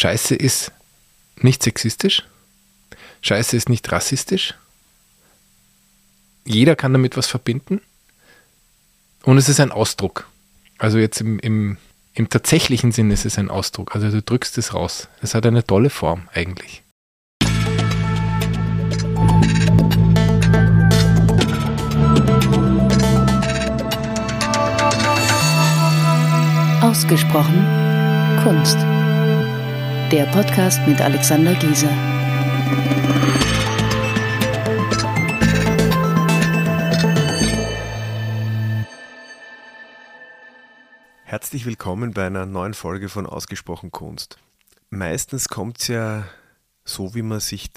Scheiße ist nicht sexistisch, Scheiße ist nicht rassistisch, jeder kann damit was verbinden und es ist ein Ausdruck. Also jetzt im tatsächlichen Sinn ist es ein Ausdruck, also du drückst es raus. Es hat eine tolle Form eigentlich. Ausgesprochen Kunst. Der Podcast mit Alexander Gieser. Herzlich willkommen bei einer neuen Folge von Ausgesprochen Kunst. Meistens kommt es ja so, wie man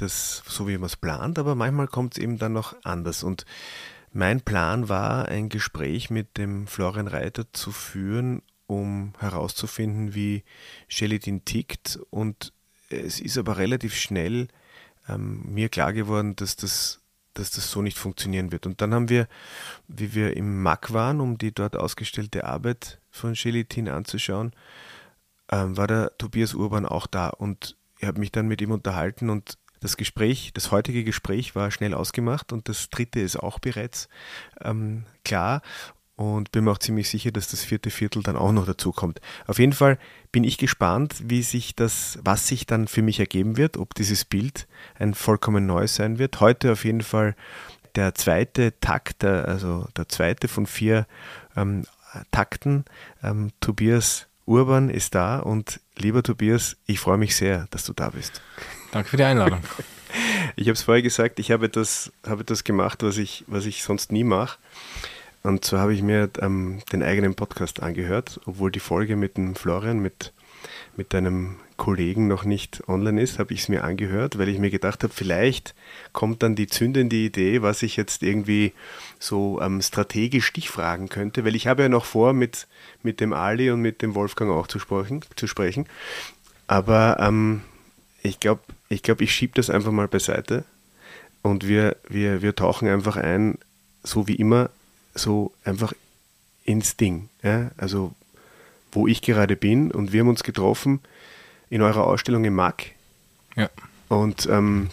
es plant, aber manchmal kommt es eben dann noch anders. Und mein Plan war, ein Gespräch mit dem Florian Reiter zu führen, um herauszufinden, wie Gelatin tickt. Und es ist aber relativ schnell mir klar geworden, dass das so nicht funktionieren wird. Und dann haben wir, wie wir im MAK waren, um die dort ausgestellte Arbeit von Gelatin anzuschauen, war der Tobias Urban auch da. Und ich habe mich dann mit ihm unterhalten und das heutige Gespräch war schnell ausgemacht und das dritte ist auch bereits klar. Und bin mir auch ziemlich sicher, dass das vierte Viertel dann auch noch dazu kommt. Auf jeden Fall bin ich gespannt, was sich dann für mich ergeben wird, ob dieses Bild ein vollkommen neues sein wird. Heute auf jeden Fall der zweite Takt, also der zweite von 4 Takten. Tobias Urban ist da und lieber Tobias, ich freue mich sehr, dass du da bist. Danke für die Einladung. Ich habe es vorher gesagt, ich habe etwas gemacht, was ich sonst nie mache. Und zwar habe ich mir den eigenen Podcast angehört, obwohl die Folge mit dem Florian, mit deinem Kollegen noch nicht online ist, habe ich es mir angehört, weil ich mir gedacht habe, vielleicht kommt dann die zündende Idee, was ich jetzt irgendwie so strategisch dich fragen könnte, weil ich habe ja noch vor, mit dem Ali und mit dem Wolfgang auch zu sprechen. Aber ich glaube, ich schiebe das einfach mal beiseite und wir tauchen einfach ein, so wie immer, so einfach ins Ding. Ja? Also wo ich gerade bin und wir haben uns getroffen in eurer Ausstellung im MAK. Ja. Und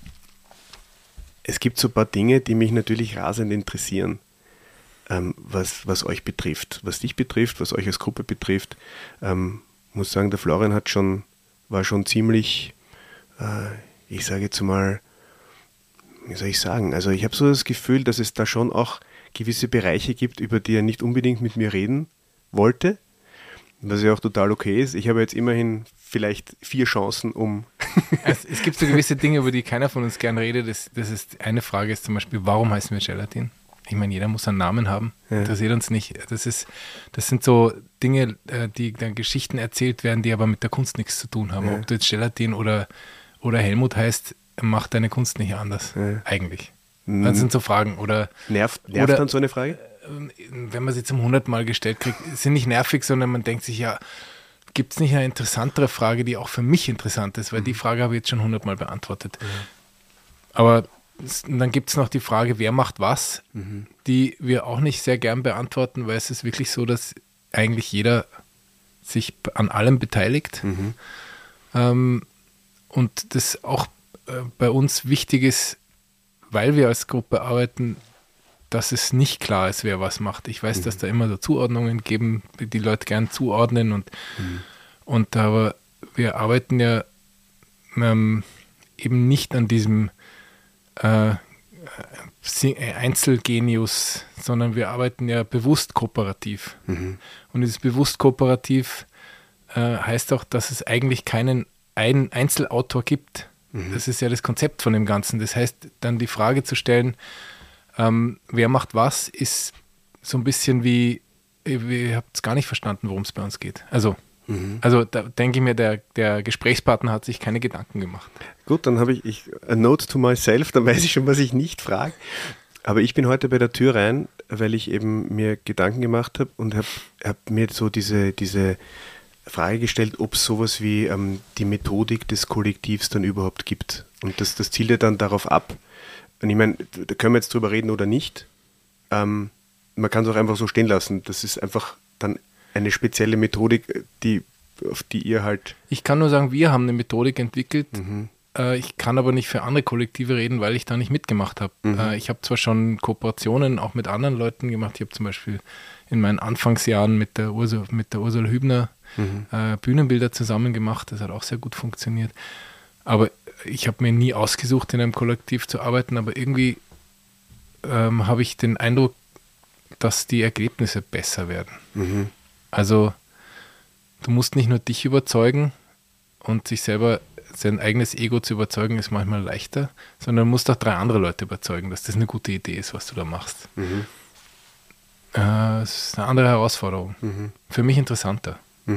es gibt so ein paar Dinge, die mich natürlich rasend interessieren, was euch betrifft, was dich betrifft, was euch als Gruppe betrifft. Muss sagen, der Florian war schon ziemlich, ich sage jetzt mal, wie soll ich sagen, also ich habe so das Gefühl, dass es da schon auch gewisse Bereiche gibt, über die er nicht unbedingt mit mir reden wollte, was ja auch total okay ist. Ich habe jetzt immerhin vielleicht 4 Chancen, um... Es gibt so gewisse Dinge, über die keiner von uns gern redet. Das ist eine Frage, ist zum Beispiel, warum heißen wir Gelatin? Ich meine, jeder muss einen Namen haben. Ja. Interessiert uns nicht. Das sind so Dinge, die dann Geschichten erzählt werden, die aber mit der Kunst nichts zu tun haben. Ja. Ob du jetzt Gelatin oder Helmut heißt, macht deine Kunst nicht anders, eigentlich. Das sind so Fragen. Oder nervt dann so eine Frage? Wenn man sie zum 100 Mal gestellt kriegt, sind nicht nervig, sondern man denkt sich, ja, gibt es nicht eine interessantere Frage, die auch für mich interessant ist, weil die Frage habe ich jetzt schon 100 Mal beantwortet. Aber dann gibt es noch die Frage, wer macht was, die wir auch nicht sehr gern beantworten, weil es ist wirklich so, dass eigentlich jeder sich an allem beteiligt. Und das auch bei uns wichtig ist, weil wir als Gruppe arbeiten, dass es nicht klar ist, wer was macht. Ich weiß, dass da immer so Zuordnungen geben, die Leute gern zuordnen und aber wir arbeiten ja eben nicht an diesem Einzelgenius, sondern wir arbeiten ja bewusst kooperativ. Und dieses bewusst kooperativ heißt auch, dass es eigentlich keinen Einzelautor gibt. Das ist ja das Konzept von dem Ganzen. Das heißt, dann die Frage zu stellen, wer macht was, ist so ein bisschen wie, ihr habt es gar nicht verstanden, worum es bei uns geht. Also da denke ich mir, der Gesprächspartner hat sich keine Gedanken gemacht. Gut, dann habe ich a note to myself, dann weiß ich schon, was ich nicht frage. Aber ich bin heute bei der Tür rein, weil ich eben mir Gedanken gemacht habe und habe mir so diese Frage gestellt, ob es sowas wie die Methodik des Kollektivs dann überhaupt gibt. Und das zielt ja dann darauf ab. Und ich meine, da können wir jetzt drüber reden oder nicht. Man kann es auch einfach so stehen lassen. Das ist einfach dann eine spezielle Methodik, die auf die ihr halt... Ich kann nur sagen, wir haben eine Methodik entwickelt. Ich kann aber nicht für andere Kollektive reden, weil ich da nicht mitgemacht habe. Ich habe zwar schon Kooperationen auch mit anderen Leuten gemacht. Ich habe zum Beispiel in meinen Anfangsjahren mit der Ursula Hübner Bühnenbilder zusammen gemacht. Das hat auch sehr gut funktioniert. Aber ich habe mir nie ausgesucht, in einem Kollektiv zu arbeiten. Aber irgendwie habe ich den Eindruck, dass die Ergebnisse besser werden. Also du musst nicht nur dich überzeugen und sich selber, sein eigenes Ego zu überzeugen, ist manchmal leichter, sondern du musst auch 3 andere Leute überzeugen, dass das eine gute Idee ist, was du da machst. Das ist eine andere Herausforderung. Für mich interessanter.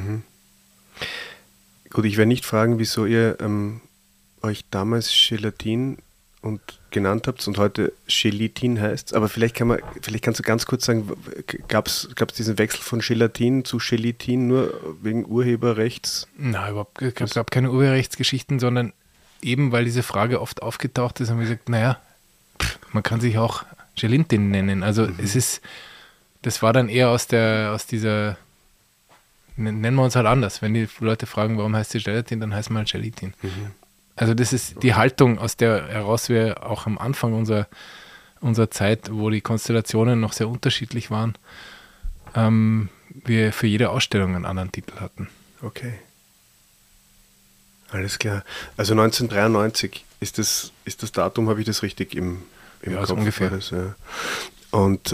Gut, ich werde nicht fragen, wieso ihr euch damals Gelatin und genannt habt und heute Gelatin heißt, aber vielleicht kannst du ganz kurz sagen, gab es diesen Wechsel von Gelatin zu Gelatin nur wegen Urheberrechts? Nein, überhaupt, es gab keine Urheberrechtsgeschichten, sondern eben, weil diese Frage oft aufgetaucht ist, haben wir gesagt, naja, man kann sich auch Gelatin nennen. Also das war dann eher aus dieser, nennen wir uns halt anders. Wenn die Leute fragen, warum heißt sie Gelatin, dann heißt man halt Gelatin. Also das ist die Haltung, aus der heraus wir auch am Anfang unserer Zeit, wo die Konstellationen noch sehr unterschiedlich waren, wir für jede Ausstellung einen anderen Titel hatten. Okay. Alles klar. Also 1993 ist das Datum, habe ich das richtig im ja, Kopf? So ungefähr. Das, ja. Und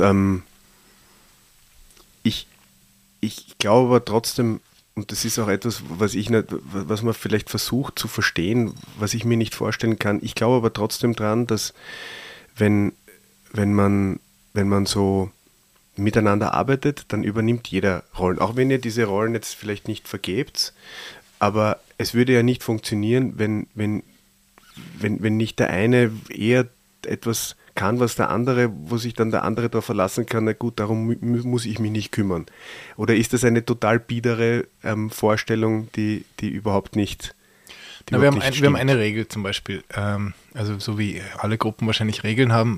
ich glaube aber trotzdem, und das ist auch etwas, was man vielleicht versucht zu verstehen, was ich mir nicht vorstellen kann. Ich glaube aber trotzdem dran, dass wenn man so miteinander arbeitet, dann übernimmt jeder Rollen. Auch wenn ihr diese Rollen jetzt vielleicht nicht vergebt, aber es würde ja nicht funktionieren, wenn nicht der eine eher etwas kann, was der andere, wo sich dann der andere darauf verlassen kann, na gut, darum muss ich mich nicht kümmern. Oder ist das eine total biedere Vorstellung, die überhaupt nicht wir haben eine Regel zum Beispiel, also so wie alle Gruppen wahrscheinlich Regeln haben,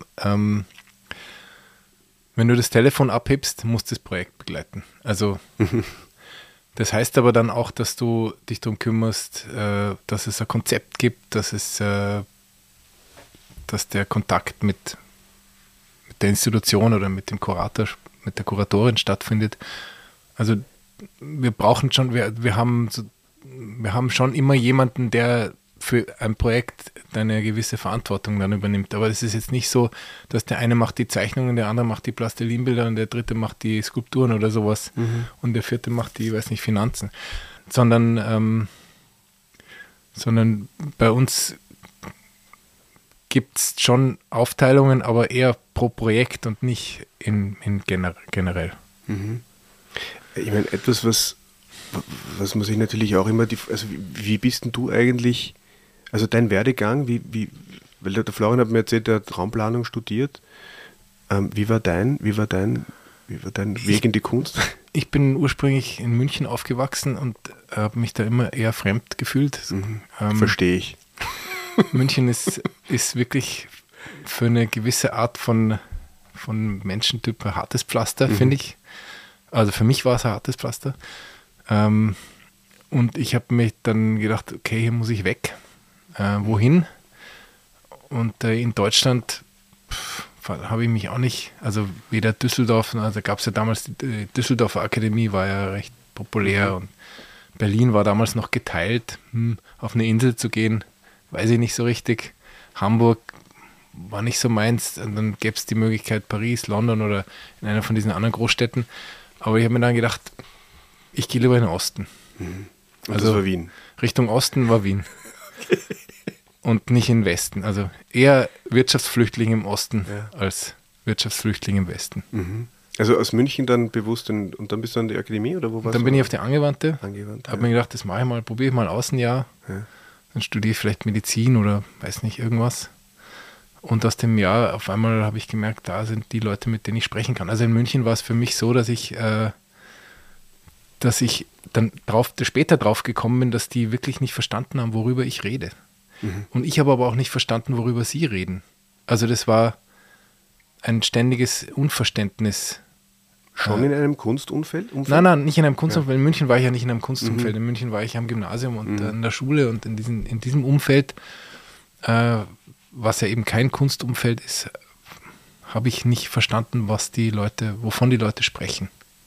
wenn du das Telefon abhebst, musst du das Projekt begleiten. Also das heißt aber dann auch, dass du dich darum kümmerst, dass es ein Konzept gibt, dass der Kontakt mit der Institution oder mit dem Kurator, mit der Kuratorin stattfindet. Also wir brauchen schon, wir haben schon immer jemanden, der für ein Projekt eine gewisse Verantwortung dann übernimmt. Aber es ist jetzt nicht so, dass der eine macht die Zeichnungen, der andere macht die Plastilinbilder und der dritte macht die Skulpturen oder sowas und der vierte macht die, weiß nicht, Finanzen. Sondern bei uns gibt es schon Aufteilungen, aber eher pro Projekt und nicht in generell. Ich meine, etwas, was man sich natürlich auch immer, also wie bist denn du eigentlich, also dein Werdegang, weil der Florian hat mir erzählt, der hat Raumplanung studiert. Wie war dein Weg in die Kunst? Ich bin ursprünglich in München aufgewachsen und habe mich da immer eher fremd gefühlt. Verstehe ich. München ist wirklich für eine gewisse Art von Menschentyp ein hartes Pflaster, finde ich. Also für mich war es ein hartes Pflaster. Und ich habe mir dann gedacht, okay, hier muss ich weg. Wohin? Und in Deutschland habe ich mich auch nicht, also weder Düsseldorf, also gab es ja damals, die Düsseldorfer Akademie war ja recht populär und Berlin war damals noch geteilt, auf eine Insel zu gehen, weiß ich nicht so richtig. Hamburg war nicht so meins. Und dann gäbe es die Möglichkeit Paris, London oder in einer von diesen anderen Großstädten. Aber ich habe mir dann gedacht, ich gehe lieber in den Osten. Und also das war Wien. Richtung Osten war Wien. Und nicht in den Westen. Also eher Wirtschaftsflüchtling im Osten als Wirtschaftsflüchtling im Westen. Also aus München dann bewusst und dann bist du an die Akademie oder wo warst du? Dann bin ich auf die Angewandte. Habe mir gedacht, das mache ich mal, probiere ich mal aus ein Jahr. Ja. Dann studiere ich vielleicht Medizin oder weiß nicht, irgendwas. Und aus dem Jahr auf einmal habe ich gemerkt, da sind die Leute, mit denen ich sprechen kann. Also in München war es für mich so, dass ich dann später drauf gekommen bin, dass die wirklich nicht verstanden haben, worüber ich rede. Und ich habe aber auch nicht verstanden, worüber sie reden. Also das war ein ständiges Unverständnis Schon in einem Kunstumfeld? Nein, nicht in einem Kunstumfeld. In München war ich ja nicht in einem Kunstumfeld. In München war ich am Gymnasium und in der Schule und in diesem Umfeld, was ja eben kein Kunstumfeld ist, habe ich nicht verstanden, wovon die Leute sprechen.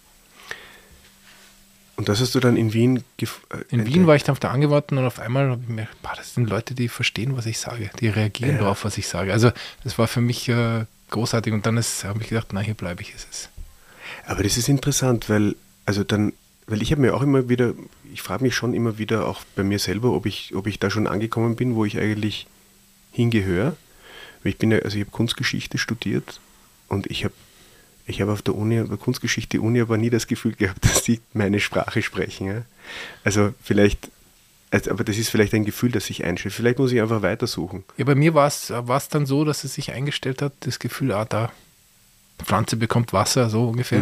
Und das hast du dann in Wien In Wien war ich dann auf der Angewarten und auf einmal habe ich mir, das sind Leute, die verstehen, was ich sage. Die reagieren darauf, was ich sage. Also das war für mich großartig und dann habe ich gedacht, hier bleibe ich, ist es. Aber das ist interessant, weil ich habe mir auch immer wieder, ich frage mich schon immer wieder auch bei mir selber, ob ich da schon angekommen bin, wo ich eigentlich hingehöre. Ich habe Kunstgeschichte studiert und ich habe auf der Uni, bei Kunstgeschichte-Uni aber nie das Gefühl gehabt, dass die meine Sprache sprechen. Ja? Also aber das ist vielleicht ein Gefühl, das sich einstellt. Vielleicht muss ich einfach weitersuchen. Ja, bei mir war es dann so, dass es sich eingestellt hat, das Gefühl, da Pflanze bekommt Wasser, so ungefähr.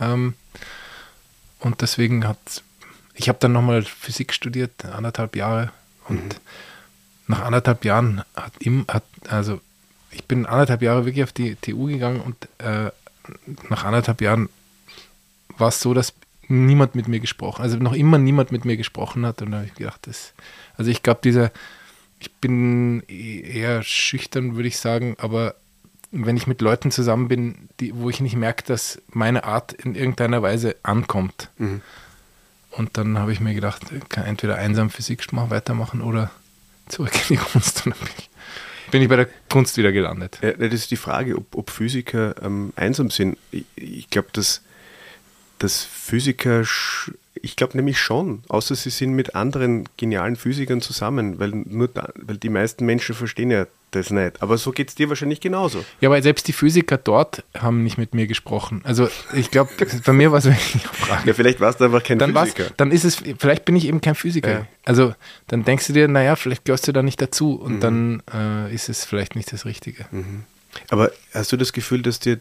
Und deswegen ich habe dann nochmal Physik studiert, 1,5 Jahre. Und nach 1,5 Jahren ich bin 1,5 Jahre wirklich auf die TU gegangen und nach 1,5 Jahren war es so, dass niemand mit mir gesprochen, also noch immer niemand mit mir gesprochen hat. Und da habe ich gedacht, ich glaube, ich bin eher schüchtern, würde ich sagen, aber wenn ich mit Leuten zusammen bin, wo ich nicht merke, dass meine Art in irgendeiner Weise ankommt. Und dann habe ich mir gedacht, ich kann entweder einsam Physik weitermachen oder zurück in die Kunst. Und dann bin ich bei der Kunst wieder gelandet. Ja, das ist die Frage, ob Physiker einsam sind. Ich glaube, dass Physiker, ich glaube nämlich schon, außer sie sind mit anderen genialen Physikern zusammen, weil die meisten Menschen verstehen ja das nicht. Aber so geht es dir wahrscheinlich genauso. Ja, weil selbst die Physiker dort haben nicht mit mir gesprochen. Also ich glaube, bei mir war es wirklich eine Frage. Ja, vielleicht warst du einfach kein Physiker. Dann ist es, vielleicht bin ich eben kein Physiker. Ja. Also dann denkst du dir, vielleicht gehörst du da nicht dazu und dann ist es vielleicht nicht das Richtige. Aber hast du das Gefühl, dass dir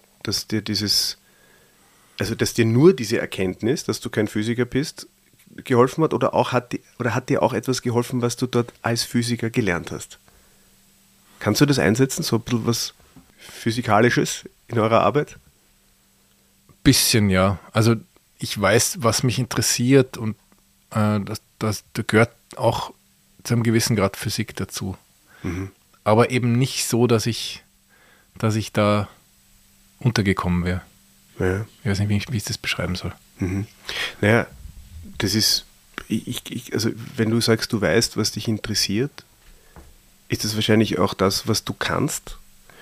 nur diese Erkenntnis, dass du kein Physiker bist, geholfen hat oder hat dir auch etwas geholfen, was du dort als Physiker gelernt hast? Kannst du das einsetzen, so ein bisschen was Physikalisches in eurer Arbeit? Bisschen, ja. Also ich weiß, was mich interessiert und da gehört auch zu einem gewissen Grad Physik dazu. Aber eben nicht so, dass ich da untergekommen wäre. Ja. Ich weiß nicht, wie ich das beschreiben soll. Naja, das ist, also wenn du sagst, du weißt, was dich interessiert, ist das wahrscheinlich auch das, was du kannst.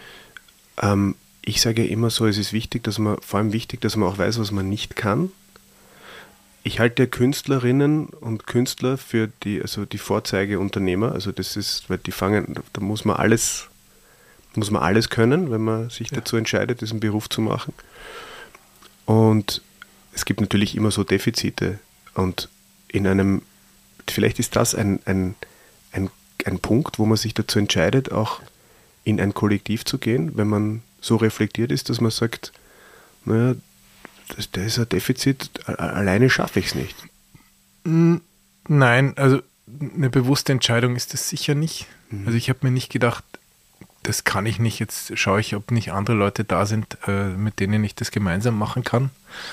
Ich sage ja immer so, es ist vor allem wichtig, dass man auch weiß, was man nicht kann. Ich halte Künstlerinnen und Künstler für die Vorzeigeunternehmer. Also das ist, weil da muss man alles können, wenn man sich dazu entscheidet, diesen Beruf zu machen. Und es gibt natürlich immer so Defizite. Und vielleicht ist das ein Punkt, wo man sich dazu entscheidet, auch in ein Kollektiv zu gehen, wenn man so reflektiert ist, dass man sagt, naja, da ist ein Defizit, alleine schaffe ich es nicht. Nein, also eine bewusste Entscheidung ist das sicher nicht. Also ich habe mir nicht gedacht, das kann ich nicht, jetzt schaue ich, ob nicht andere Leute da sind, mit denen ich das gemeinsam machen kann.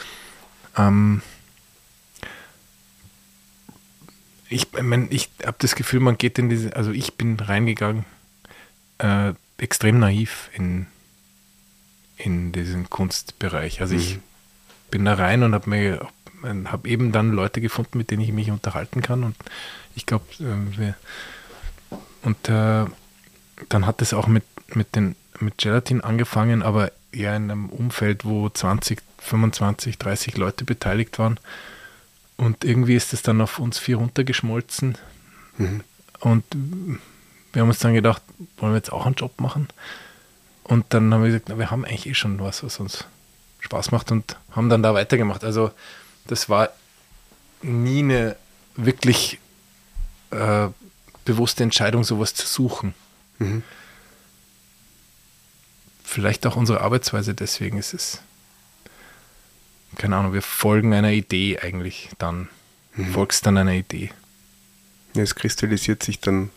Ich habe das Gefühl, man geht also ich bin reingegangen, extrem naiv in diesen Kunstbereich. Also ich bin da rein und habe eben dann Leute gefunden, mit denen ich mich unterhalten kann und ich glaube, dann hat es auch mit Gelatin angefangen, aber eher in einem Umfeld, wo 20, 25, 30 Leute beteiligt waren. Und irgendwie ist es dann auf uns 4 runtergeschmolzen. Und wir haben uns dann gedacht, wollen wir jetzt auch einen Job machen? Und dann haben wir gesagt, wir haben eigentlich schon was uns Spaß macht und haben dann da weitergemacht. Also das war nie eine wirklich bewusste Entscheidung, sowas zu suchen. Vielleicht auch unsere Arbeitsweise, deswegen ist es, keine Ahnung, wir folgen einer Idee eigentlich dann. Folgst dann einer Idee. Ja, es kristallisiert sich dann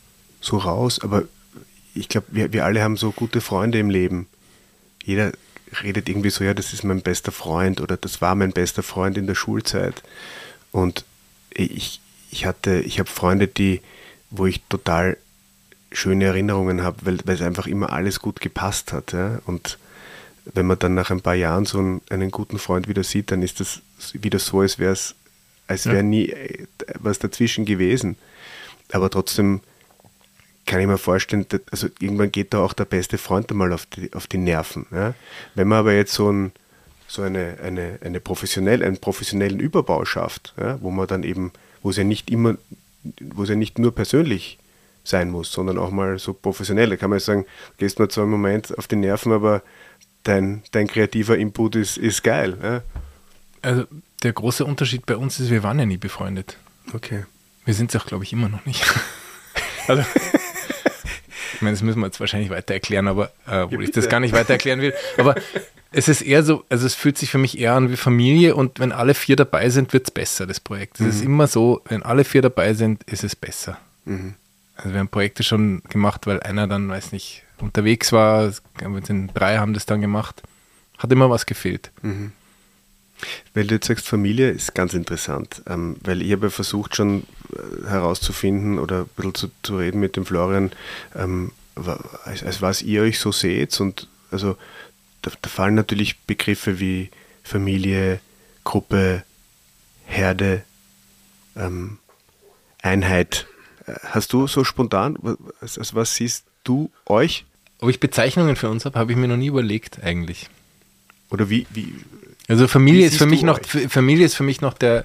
so raus, aber ich glaube, wir alle haben so gute Freunde im Leben. Jeder redet irgendwie so, ja, das ist mein bester Freund oder das war mein bester Freund in der Schulzeit. Und ich habe Freunde, wo ich total schöne Erinnerungen habe, weil es einfach immer alles gut gepasst hat. Ja? Und wenn man dann nach ein paar Jahren so einen guten Freund wieder sieht, dann ist das wieder so, als wäre nie was dazwischen gewesen. Aber trotzdem kann ich mir vorstellen, also irgendwann geht da auch der beste Freund einmal auf die Nerven. Ja? Wenn man aber jetzt einen professionellen Überbau schafft, ja? Wo man dann eben, wo es ja nicht nur persönlich sein muss, sondern auch mal so professionell. Da kann man sagen, gehst mal zwar im Moment auf die Nerven, aber dein kreativer Input ist geil. Ja? Also der große Unterschied bei uns ist, wir waren ja nie befreundet. Okay. Wir sind es auch, glaube ich, immer noch nicht. Also, ich meine, das müssen wir jetzt wahrscheinlich weiter erklären, aber obwohl ich das gar nicht weiter erklären will. Aber es ist eher so, also es fühlt sich für mich eher an wie Familie und wenn alle 4 dabei sind, wird es besser, das Projekt. Es ist immer so, wenn alle 4 dabei sind, ist es besser. Mhm. Also wir haben Projekte schon gemacht, weil einer dann, weiß nicht, unterwegs war, wir sind 3, haben das dann gemacht. Hat immer was gefehlt. Mhm. Weil du jetzt sagst, Familie ist ganz interessant, weil ich habe versucht schon herauszufinden oder ein bisschen zu reden mit dem Florian, als was ihr euch so seht. Und also da fallen natürlich Begriffe wie Familie, Gruppe, Herde, Einheit. Hast du so spontan, als was siehst du euch? Ob ich Bezeichnungen für uns habe ich mir noch nie überlegt eigentlich. Oder wie also Familie ist für mich noch der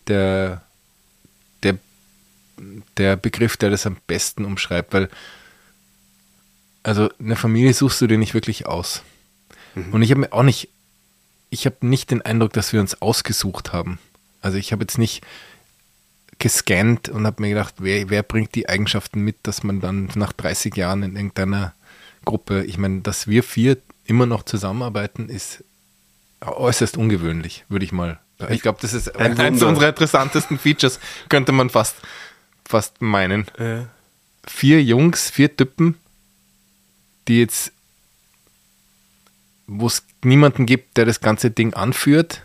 Begriff, der das am besten umschreibt, weil also eine Familie suchst du dir nicht wirklich aus. Mhm. Und ich habe nicht den Eindruck, dass wir uns ausgesucht haben. Also ich habe jetzt nicht gescannt und habe mir gedacht, wer bringt die Eigenschaften mit, dass man dann nach 30 Jahren in irgendeiner Gruppe, ich meine, dass wir 4 immer noch zusammenarbeiten, ist äußerst ungewöhnlich, würde ich mal. Ich glaube, das ist eines unserer interessantesten Features, könnte man fast meinen. 4 Jungs, 4 Typen, die jetzt, wo es niemanden gibt, der das ganze Ding anführt,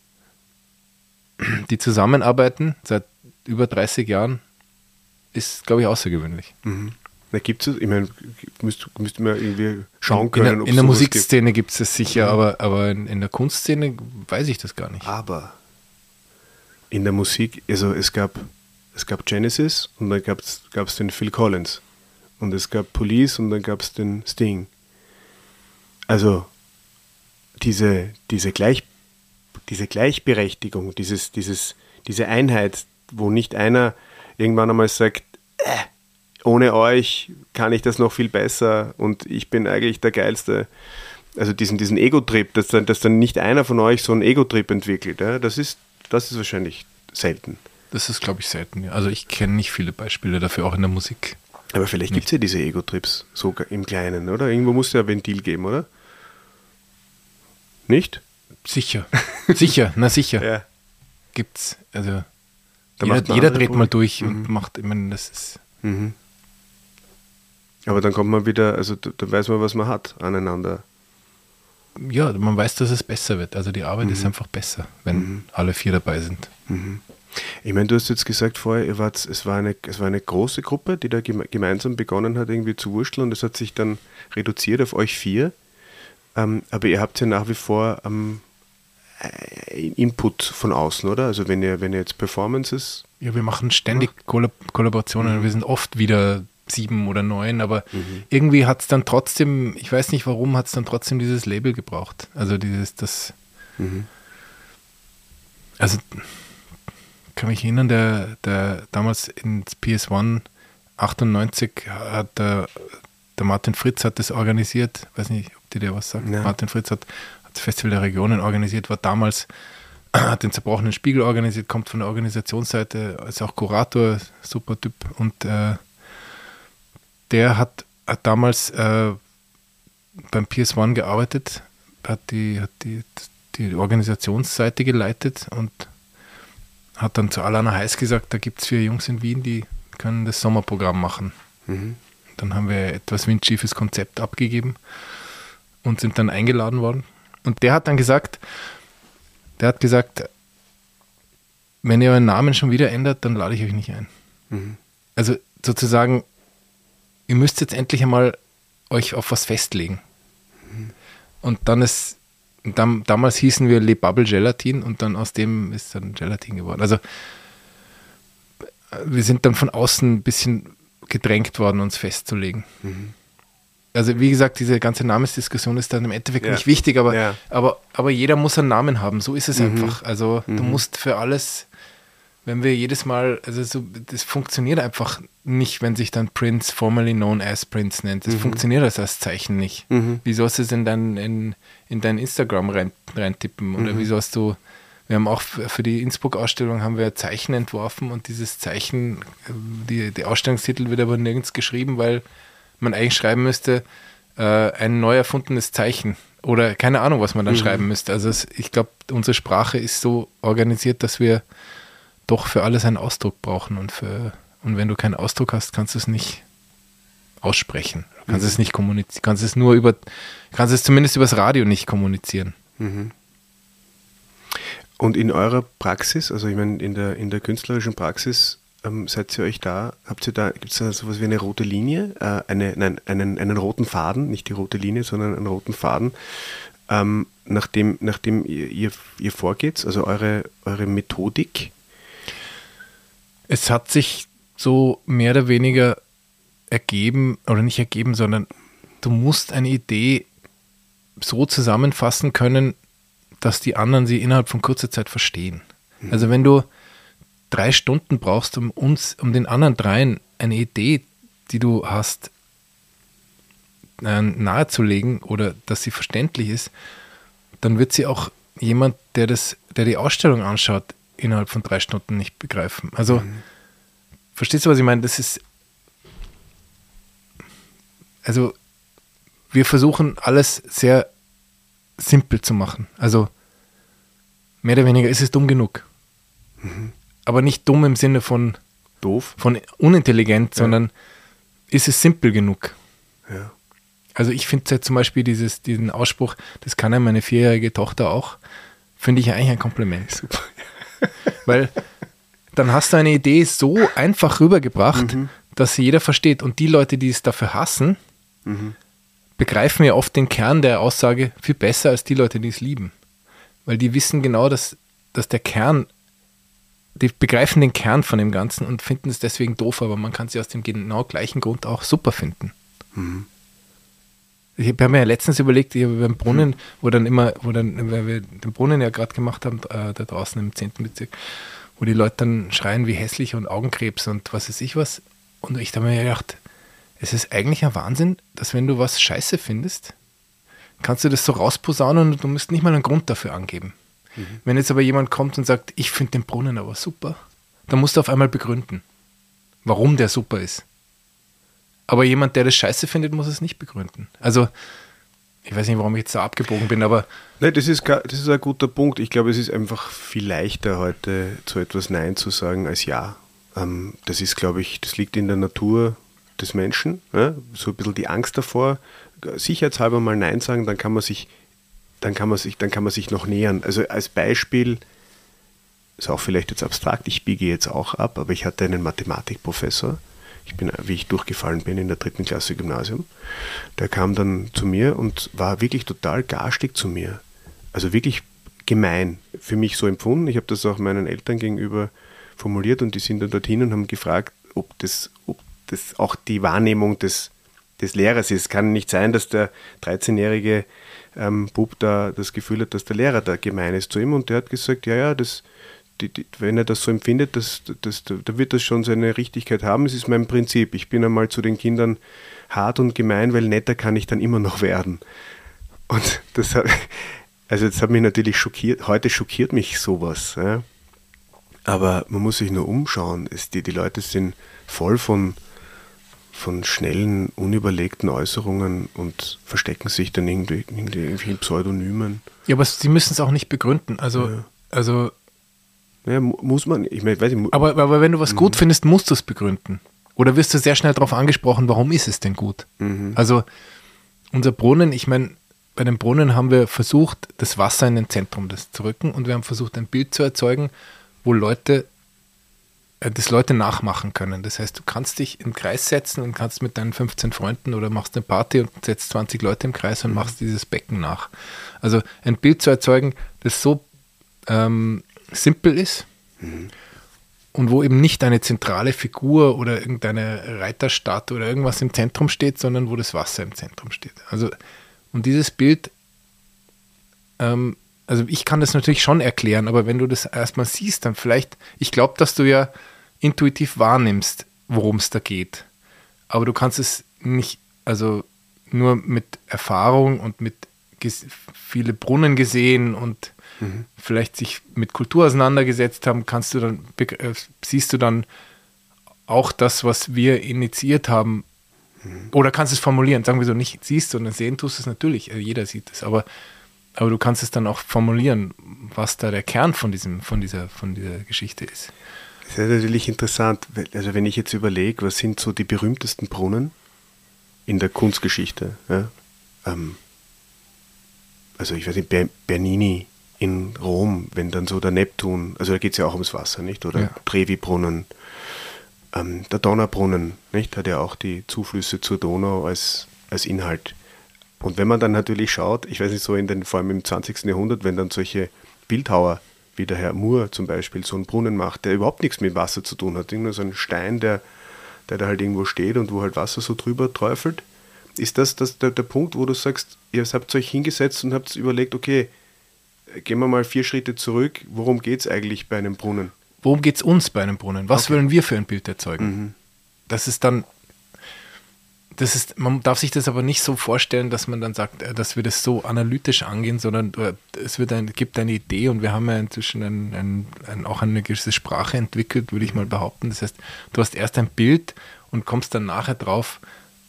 die zusammenarbeiten seit über 30 Jahren, ist, glaube ich, außergewöhnlich. Mhm. Da gibt es, ich meine, müsste man irgendwie schauen können, ob es in der Musikszene gibt es das sicher, aber in der Kunstszene weiß ich das gar nicht. Aber in der Musik, also es gab Genesis und dann gab es den Phil Collins und es gab Police und dann gab es den Sting. Also diese Gleichberechtigung, diese Einheit, wo nicht einer irgendwann einmal sagt, ohne euch kann ich das noch viel besser und ich bin eigentlich der Geilste. Also diesen Ego-Trip, dass dann nicht einer von euch so einen Ego-Trip entwickelt, ja, das ist wahrscheinlich selten. Das ist, glaube ich, selten. Ja. Also ich kenne nicht viele Beispiele dafür, auch in der Musik. Aber vielleicht gibt es ja diese Ego-Trips, sogar im Kleinen, oder? Irgendwo muss es ja ein Ventil geben, oder? Nicht? Sicher. Na sicher. Ja. Gibt's. Also jeder dreht mal durch und macht, ich meine, das ist... Mhm. Aber dann kommt man wieder, also dann weiß man, was man hat aneinander. Ja, man weiß, dass es besser wird. Also die Arbeit ist einfach besser, wenn alle 4 dabei sind. Mhm. Ich meine, du hast jetzt gesagt vorher, es war eine große Gruppe, die da gemeinsam begonnen hat, irgendwie zu wursteln und es hat sich dann reduziert auf euch 4. Aber ihr habt ja nach wie vor Input von außen, oder? Also wenn ihr jetzt Performances... Ja, wir machen ständig Kollaborationen. Wir sind oft wieder 7 oder 9, aber irgendwie hat es dann trotzdem, ich weiß nicht warum, hat es dann trotzdem dieses Label gebraucht. Also also kann mich erinnern, der damals ins PS1 98 hat der Martin Fritz hat das organisiert, weiß nicht, ob dir der was sagt. Ja. Martin Fritz hat das Festival der Regionen organisiert, war damals, hat den Zerbrochenen Spiegel organisiert, kommt von der Organisationsseite, ist auch Kurator, super Typ und der hat damals beim PS1 gearbeitet, hat die Organisationsseite geleitet und hat dann zu Alana Heiß gesagt, da gibt es 4 Jungs in Wien, die können das Sommerprogramm machen. Mhm. Dann haben wir etwas windschiefes Konzept abgegeben und sind dann eingeladen worden. Und der hat gesagt, wenn ihr euren Namen schon wieder ändert, dann lade ich euch nicht ein. Also sozusagen, ihr müsst jetzt endlich einmal euch auf was festlegen. Und damals hießen wir Le Bubble Gelatin und dann aus dem ist dann Gelatin geworden. Also wir sind dann von außen ein bisschen gedrängt worden, uns festzulegen. Also wie gesagt, diese ganze Namensdiskussion ist dann im Endeffekt nicht wichtig, aber jeder muss einen Namen haben. So ist es einfach. Also du musst für alles, wenn wir jedes Mal, das funktioniert einfach nicht, wenn sich dann Prince, formerly known as Prince nennt. Das funktioniert als Zeichen nicht. Wie sollst du es in dein Instagram reintippen? Oder wie sollst du, wir haben auch für die Innsbruck-Ausstellung haben wir Zeichen entworfen und dieses Zeichen, die Ausstellungstitel wird aber nirgends geschrieben, weil man eigentlich schreiben müsste, ein neu erfundenes Zeichen. Oder keine Ahnung, was man dann schreiben müsste. Also ich glaube, unsere Sprache ist so organisiert, dass wir doch für alles einen Ausdruck brauchen. Und wenn du keinen Ausdruck hast, kannst du es nicht aussprechen. Du kannst es nicht kommunizieren. Kannst es zumindest übers Radio nicht kommunizieren. Und in eurer Praxis, also ich meine, in der künstlerischen Praxis, seid ihr euch da, gibt es da sowas wie eine rote Linie, einen roten Faden, nicht die rote Linie, sondern einen roten Faden, nachdem ihr vorgeht, also eure Methodik? Es hat sich so mehr oder weniger ergeben, oder nicht ergeben, sondern du musst eine Idee so zusammenfassen können, dass die anderen sie innerhalb von kurzer Zeit verstehen. Also wenn du 3 Stunden brauchst, um den anderen dreien eine Idee, die du hast, nahezulegen oder dass sie verständlich ist, dann wird sie auch jemand, der die Ausstellung anschaut, innerhalb von 3 Stunden nicht begreifen. Also, verstehst du, was ich meine? Also, wir versuchen alles sehr simpel zu machen. Also, mehr oder weniger ist es dumm genug. Aber nicht dumm im Sinne von doof, von unintelligent, sondern ist es simpel genug. Ja. Also ich finde jetzt zum Beispiel diesen Ausspruch, das kann ja meine 4-jährige Tochter auch, finde ich ja eigentlich ein Kompliment. Super. Weil dann hast du eine Idee so einfach rübergebracht, dass sie jeder versteht. Und die Leute, die es dafür hassen, begreifen ja oft den Kern der Aussage viel besser als die Leute, die es lieben. Weil die wissen genau, dass der Kern, die begreifen den Kern von dem Ganzen und finden es deswegen doof, aber man kann sie aus dem genau gleichen Grund auch super finden. Ich habe mir ja letztens überlegt, beim Brunnen, weil wir den Brunnen ja gerade gemacht haben, da draußen im 10. Bezirk, wo die Leute dann schreien wie hässlich und Augenkrebs und was weiß ich was. Und ich habe mir gedacht, es ist eigentlich ein Wahnsinn, dass wenn du was scheiße findest, kannst du das so rausposaunen und du musst nicht mal einen Grund dafür angeben. Wenn jetzt aber jemand kommt und sagt, ich finde den Brunnen aber super, dann musst du auf einmal begründen, warum der super ist. Aber jemand, der das scheiße findet, muss es nicht begründen. Also, ich weiß nicht, warum ich jetzt da abgebogen bin, aber... Nein, das ist ein guter Punkt. Ich glaube, es ist einfach viel leichter heute zu etwas Nein zu sagen als Ja. Das ist, glaube ich, das liegt in der Natur des Menschen. Ja? So ein bisschen die Angst davor. Sicherheitshalber mal Nein sagen, dann kann man sich noch nähern. Also als Beispiel, ist auch vielleicht jetzt abstrakt, ich biege jetzt auch ab, aber ich hatte einen Mathematikprofessor, wie ich durchgefallen bin in der 3. Klasse Gymnasium, der kam dann zu mir und war wirklich total garstig zu mir. Also wirklich gemein, für mich so empfunden. Ich habe das auch meinen Eltern gegenüber formuliert und die sind dann dorthin und haben gefragt, ob das auch die Wahrnehmung des Lehrers ist. Es kann nicht sein, dass der 13-jährige Bub da das Gefühl hat, dass der Lehrer da gemein ist zu ihm, und der hat gesagt, wenn er das so empfindet, da wird das schon seine Richtigkeit haben. Es ist mein Prinzip. Ich bin einmal zu den Kindern hart und gemein, weil netter kann ich dann immer noch werden. Und das hat mich natürlich schockiert. Heute schockiert mich sowas. Ja. Aber man muss sich nur umschauen. Die Leute sind voll von schnellen, unüberlegten Äußerungen und verstecken sich dann irgendwie in Pseudonymen. Ja, aber sie müssen es auch nicht begründen. Ja, muss man. Aber wenn du was gut findest, musst du es begründen. Oder wirst du sehr schnell darauf angesprochen, warum ist es denn gut? Also unser Brunnen, ich meine, bei den Brunnen haben wir versucht, das Wasser in den Zentrum zu rücken und wir haben versucht, ein Bild zu erzeugen, wo das Leute nachmachen können. Das heißt, du kannst dich im Kreis setzen und kannst mit deinen 15 Freunden oder machst eine Party und setzt 20 Leute im Kreis und machst dieses Becken nach. Also ein Bild zu erzeugen, das so simpel ist und wo eben nicht eine zentrale Figur oder irgendeine Reiterstatue oder irgendwas im Zentrum steht, sondern wo das Wasser im Zentrum steht. Also, und dieses Bild, also ich kann das natürlich schon erklären, aber wenn du das erstmal siehst, dann vielleicht, ich glaube, dass du ja intuitiv wahrnimmst, worum es da geht. Aber du kannst es nicht, also nur mit Erfahrung und mit viele Brunnen gesehen und vielleicht sich mit Kultur auseinandergesetzt haben, siehst du dann auch das, was wir initiiert haben, oder kannst es formulieren, sagen wir so, nicht siehst, sondern sehen tust es natürlich, jeder sieht es, aber du kannst es dann auch formulieren, was da der Kern von dieser Geschichte ist. Das ist natürlich interessant, also wenn ich jetzt überlege, was sind so die berühmtesten Brunnen in der Kunstgeschichte, ja? Also ich weiß nicht, Bernini in Rom, wenn dann so der Neptun, also da geht es ja auch ums Wasser, nicht? Oder Trevi-Brunnen, der Donnerbrunnen, nicht? Hat ja auch die Zuflüsse zur Donau als Inhalt. Und wenn man dann natürlich schaut, ich weiß nicht, so vor allem im 20. Jahrhundert, wenn dann solche Bildhauer, wie der Herr Moore zum Beispiel, so einen Brunnen macht, der überhaupt nichts mit Wasser zu tun hat, nur so ein Stein, der da halt irgendwo steht und wo halt Wasser so drüber träufelt, ist das der Punkt, wo du sagst, ihr habt euch hingesetzt und habt überlegt, okay, gehen wir mal 4 Schritte zurück, worum geht es eigentlich bei einem Brunnen? Worum geht es uns bei einem Brunnen? Was wollen wir für ein Bild erzeugen? Mhm. Man darf sich das aber nicht so vorstellen, dass man dann sagt, dass wir das so analytisch angehen, sondern es gibt eine Idee und wir haben ja inzwischen auch eine gewisse Sprache entwickelt, würde ich mal behaupten. Das heißt, du hast erst ein Bild und kommst dann nachher drauf,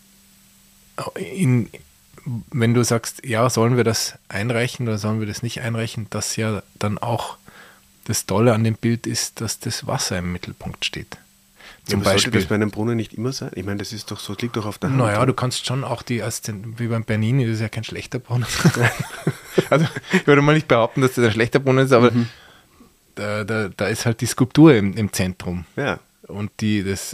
wenn du sagst, ja, sollen wir das einreichen oder sollen wir das nicht einreichen, dass ja dann auch das Tolle an dem Bild ist, dass das Wasser im Mittelpunkt steht. Zum Beispiel. Sollte das bei einem Brunnen nicht immer sein? Ich meine, das ist doch so, das liegt doch auf der Hand. Naja, du kannst schon auch wie beim Bernini, das ist ja kein schlechter Brunnen. Also ich würde mal nicht behaupten, dass das ein schlechter Brunnen ist, aber da ist halt die Skulptur im Zentrum. Ja. Und das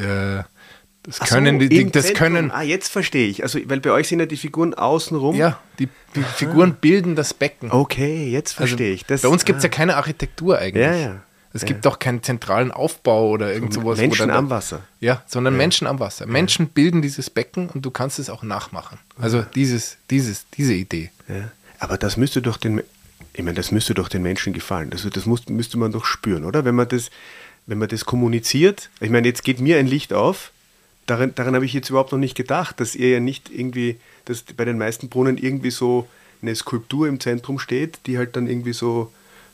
können. Ah, jetzt verstehe ich. Also, weil bei euch sind ja die Figuren außenrum. Ja, die Figuren bilden das Becken. Okay, jetzt verstehe ich. Bei uns gibt es ja keine Architektur eigentlich. Ja, ja. Es gibt auch keinen zentralen Aufbau oder irgend sowas. Menschen am Wasser. Ja, sondern Menschen am Wasser. Menschen bilden dieses Becken und du kannst es auch nachmachen. Also diese Idee. Ja. Aber das müsste doch den Menschen gefallen. Das müsste man doch spüren, oder? Wenn man das kommuniziert, ich meine, jetzt geht mir ein Licht auf, daran habe ich jetzt überhaupt noch nicht gedacht, dass ihr ja nicht irgendwie, dass bei den meisten Brunnen irgendwie so eine Skulptur im Zentrum steht, die halt dann irgendwie so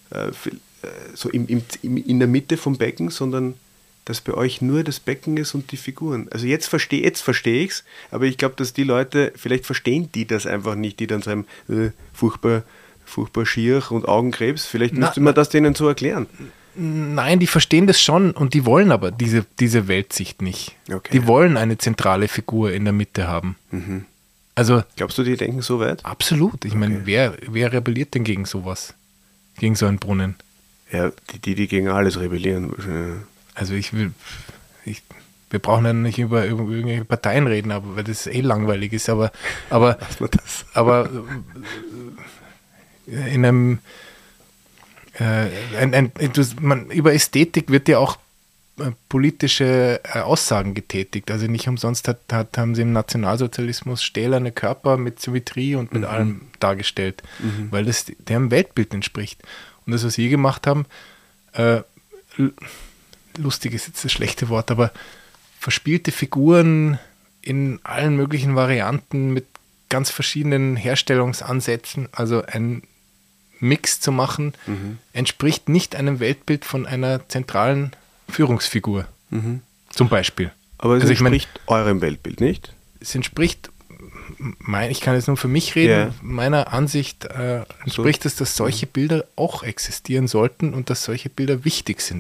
in der Mitte vom Becken, sondern dass bei euch nur das Becken ist und die Figuren. Also jetzt verstehe ich es, aber ich glaube, dass die Leute, vielleicht verstehen die das einfach nicht, die dann sagen, furchtbar schier und Augenkrebs. Vielleicht müsste man das denen so erklären. Nein, die verstehen das schon und die wollen aber diese Weltsicht nicht. Okay. Die wollen eine zentrale Figur in der Mitte haben. Mhm. Also, glaubst du, die denken so weit? Absolut. Ich meine, wer rebelliert denn gegen sowas? Gegen so einen Brunnen? Ja, die gegen alles rebellieren. Also wir brauchen ja nicht über irgendwelche Parteien reden, weil das langweilig ist, aber in einem über Ästhetik wird ja auch politische Aussagen getätigt. Also nicht umsonst haben sie im Nationalsozialismus stählerne Körper mit Symmetrie und mit allem dargestellt, weil das deren Weltbild entspricht. Und das, was sie gemacht haben, lustig ist jetzt das schlechte Wort, aber verspielte Figuren in allen möglichen Varianten mit ganz verschiedenen Herstellungsansätzen, also ein Mix zu machen, entspricht nicht einem Weltbild von einer zentralen Führungsfigur. Zum Beispiel. Aber es entspricht eurem Weltbild, nicht? Es entspricht, ich kann jetzt nur für mich reden, meiner Ansicht entspricht es, dass solche Bilder auch existieren sollten und dass solche Bilder wichtig sind.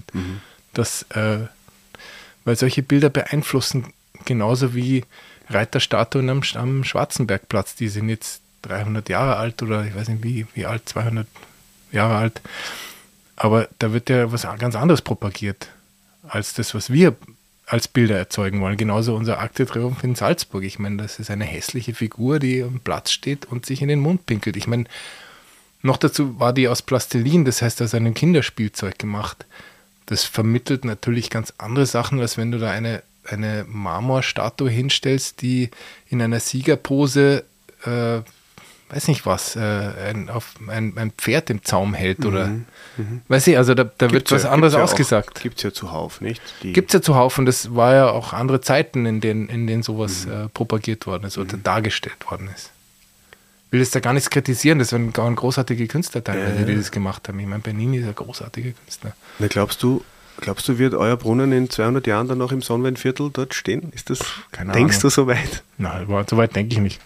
Weil solche Bilder beeinflussen genauso wie Reiterstatuen am Schwarzenbergplatz, die sind jetzt 300 Jahre alt oder ich weiß nicht wie alt, 200 Jahre alt. Aber da wird ja was ganz anderes propagiert, als das, was wir als Bilder erzeugen wollen. Genauso unser Arc de Triomphe in Salzburg. Ich meine, das ist eine hässliche Figur, die am Platz steht und sich in den Mund pinkelt. Ich meine, noch dazu war die aus Plastilin, das heißt aus einem Kinderspielzeug gemacht. Das vermittelt natürlich ganz andere Sachen, als wenn du da eine Marmorstatue hinstellst, die in einer Siegerpose, weiß nicht was, ein Pferd im Zaum hält oder, weiß ich, also da wird was anderes ausgesagt. Gibt es ja zuhauf, nicht? Gibt es ja zuhauf und das war ja auch andere Zeiten, in denen sowas propagiert worden ist oder dargestellt worden ist. Ich will jetzt da gar nichts kritisieren, das waren großartige Künstler teilweise, die das gemacht haben. Ich meine, Bernini ist ein großartiger Künstler. Na, glaubst du, wird euer Brunnen in 200 Jahren dann noch im Sonnenwendviertel dort stehen? Ist das? Keine Denkst Ahnung. du so weit? Nein, so weit denke ich nicht.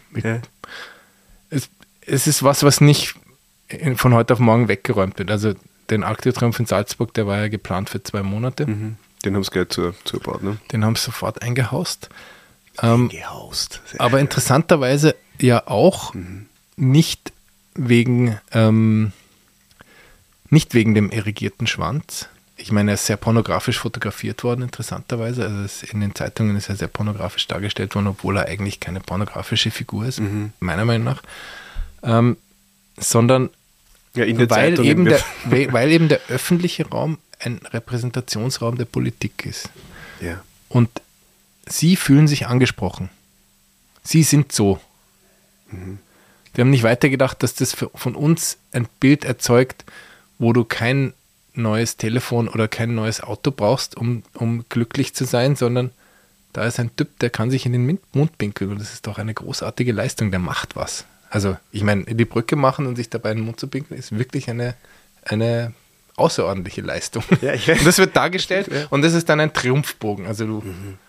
Es ist was nicht von heute auf morgen weggeräumt wird. Also den Arc de Triomphe in Salzburg, der war ja geplant für 2 Monate. Den haben sie gleich zugebaut, ne? Den haben sie sofort eingehaust. Eingehaust. Aber interessanterweise ja auch nicht wegen dem erigierten Schwanz. Ich meine, er ist sehr pornografisch fotografiert worden, interessanterweise. Also in den Zeitungen ist er sehr pornografisch dargestellt worden, obwohl er eigentlich keine pornografische Figur ist, meiner Meinung nach. Sondern ja, in der weil eben der öffentliche Raum ein Repräsentationsraum der Politik ist. Ja. Und sie fühlen sich angesprochen. Sie sind so. Die haben nicht weitergedacht, dass das von uns ein Bild erzeugt, wo du kein neues Telefon oder kein neues Auto brauchst, um glücklich zu sein, sondern da ist ein Typ, der kann sich in den Mund pinkeln und das ist doch eine großartige Leistung, der macht was. Also ich meine, die Brücke machen und sich dabei in den Mund zu pinkeln, ist wirklich eine außerordentliche Leistung. Ja, und das wird dargestellt und das ist dann ein Triumphbogen. Also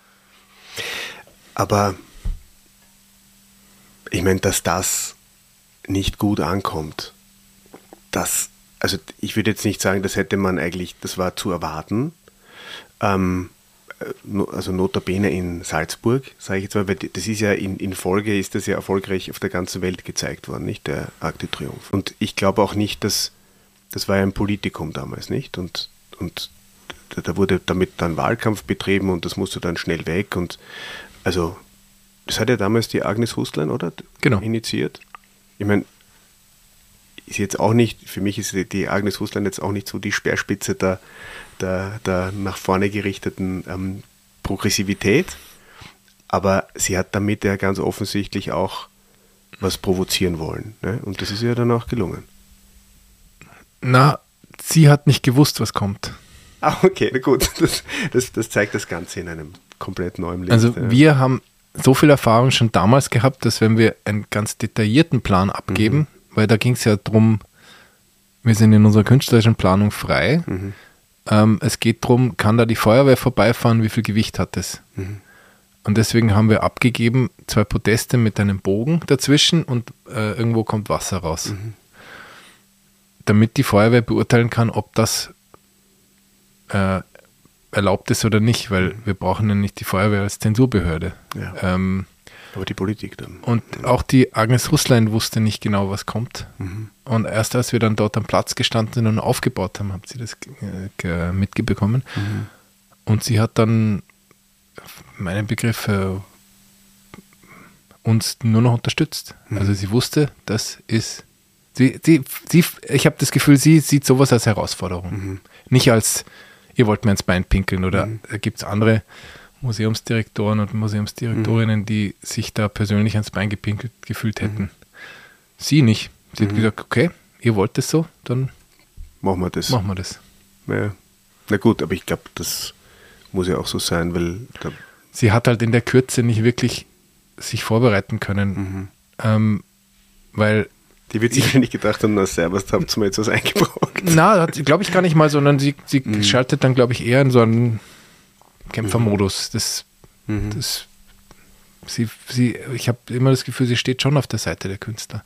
Aber ich meine, dass das nicht gut ankommt, also ich würde jetzt nicht sagen, das war zu erwarten. Also notabene in Salzburg, sage ich jetzt mal, weil das ist ja in Folge, ist das ja erfolgreich auf der ganzen Welt gezeigt worden, nicht, der Arc de Triomphe. Und ich glaube auch nicht, das war ja ein Politikum damals, nicht? Und da wurde damit dann Wahlkampf betrieben und das musste dann schnell weg und also das hat ja damals die Agnes Hustlein, oder? Genau. Initiiert. Ich meine, ist jetzt auch nicht, für mich ist die Agnes Hustlein jetzt auch nicht so die Speerspitze der nach vorne gerichteten Progressivität, aber sie hat damit ja ganz offensichtlich auch was provozieren wollen. Ne? Und das ist ihr dann auch gelungen. Na, sie hat nicht gewusst, was kommt. Ah, okay, na gut. Das zeigt das Ganze in einem komplett neuen Licht. Also wir haben so viel Erfahrung schon damals gehabt, dass wenn wir einen ganz detaillierten Plan abgeben, weil da ging es ja darum, wir sind in unserer künstlerischen Planung frei. Es geht darum, kann da die Feuerwehr vorbeifahren, wie viel Gewicht hat es? Und deswegen haben wir abgegeben 2 Podeste mit einem Bogen dazwischen und irgendwo kommt Wasser raus. Damit die Feuerwehr beurteilen kann, ob das erlaubt ist oder nicht, weil wir brauchen ja nicht die Feuerwehr als Zensurbehörde. Ja. Aber die Politik dann. Und auch die Agnes Hustlein wusste nicht genau, was kommt. Und erst als wir dann dort am Platz gestanden sind und aufgebaut haben, hat sie das mitbekommen. Und sie hat dann, meinen Begriff, uns nur noch unterstützt. Also sie wusste, das ist, ich habe das Gefühl, sie sieht sowas als Herausforderung. Nicht als, ihr wollt mir ins Bein pinkeln oder da gibt es andere Museumsdirektoren und Museumsdirektorinnen, die sich da persönlich ans Bein gepinkelt gefühlt hätten. Sie nicht. Sie hat gesagt, okay, ihr wollt es so, dann machen wir das. Ja. Na gut, aber ich glaube, das muss ja auch so sein, weil sie hat halt in der Kürze nicht wirklich sich vorbereiten können, weil die wird sich nicht gedacht haben, na servus, da habt ihr mir jetzt was eingebrockt. Na, glaube ich gar nicht mal, sondern sie schaltet dann, glaube ich, eher in so einen Kämpfermodus. Ich habe immer das Gefühl, sie steht schon auf der Seite der Künstler.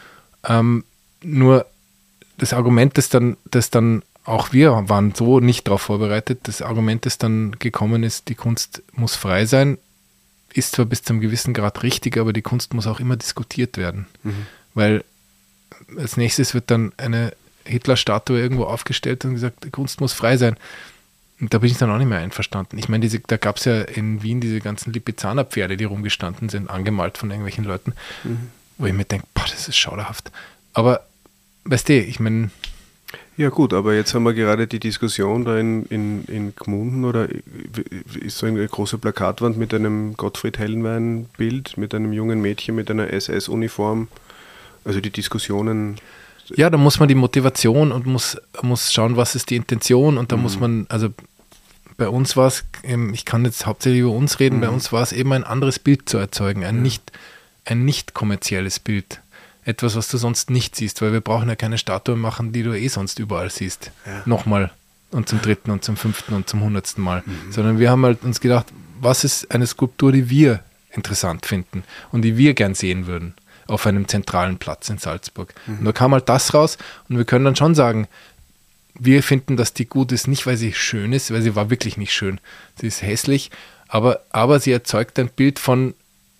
Nur das Argument, das dann auch wir waren so nicht darauf vorbereitet, das Argument, das dann gekommen ist, die Kunst muss frei sein, ist zwar bis zu einem gewissen Grad richtig, aber die Kunst muss auch immer diskutiert werden. weil als nächstes wird dann eine Hitler-Statue irgendwo aufgestellt und gesagt, die Kunst muss frei sein. Und da bin ich dann auch nicht mehr einverstanden. Ich meine, da gab es ja in Wien diese ganzen Lipizzaner-Pferde, die rumgestanden sind, angemalt von irgendwelchen Leuten, wo ich mir denke, das ist schauderhaft. Aber, weißt du, ich meine... Ja gut, aber jetzt haben wir gerade die Diskussion da in Gmunden, oder ist so eine große Plakatwand mit einem Gottfried Helnwein-Bild, mit einem jungen Mädchen mit einer SS-Uniform, also die Diskussionen... Ja, da muss man die Motivation und muss schauen, was ist die Intention, und da muss man, also bei uns war es, ich kann jetzt hauptsächlich über uns reden, bei uns war es eben ein anderes Bild zu erzeugen, ein nicht kommerzielles Bild. Etwas, was du sonst nicht siehst, weil wir brauchen ja keine Statue machen, die du sonst überall siehst. Ja. Nochmal und zum 3. und zum 5. und zum 100. Mal. Sondern wir haben halt uns gedacht, was ist eine Skulptur, die wir interessant finden und die wir gern sehen würden auf einem zentralen Platz in Salzburg. Und da kam halt das raus, und wir können dann schon sagen, wir finden, dass die gut ist, nicht weil sie schön ist, weil sie war wirklich nicht schön. Sie ist hässlich, aber sie erzeugt ein Bild von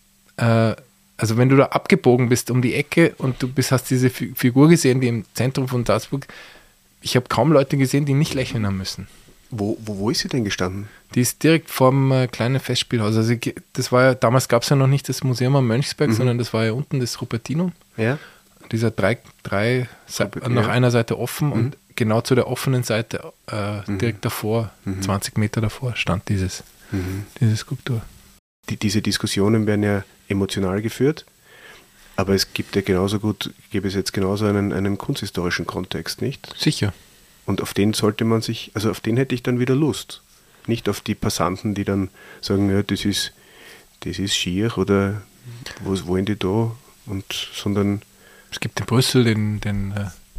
also wenn du da abgebogen bist um die Ecke und hast diese Figur gesehen, die im Zentrum von Salzburg, ich habe kaum Leute gesehen, die nicht lächeln haben müssen. Wo ist sie denn gestanden? Die ist direkt vorm kleinen Festspielhaus. Also das war ja, damals gab es ja noch nicht das Museum am Mönchsberg, sondern das war ja unten das Rupertinum. Ja. Dieser drei nach einer Seite offen, und genau zu der offenen Seite direkt davor, 20 Meter davor, stand diese Skulptur. Diese Diskussionen werden ja emotional geführt, aber es gibt ja gäbe es jetzt genauso einen kunsthistorischen Kontext, nicht? Sicher. Und auf den sollte man sich, also auf den hätte ich dann wieder Lust. Nicht auf die Passanten, die dann sagen, ja, das ist schier, oder wo wollen die da? Sondern es gibt in Brüssel den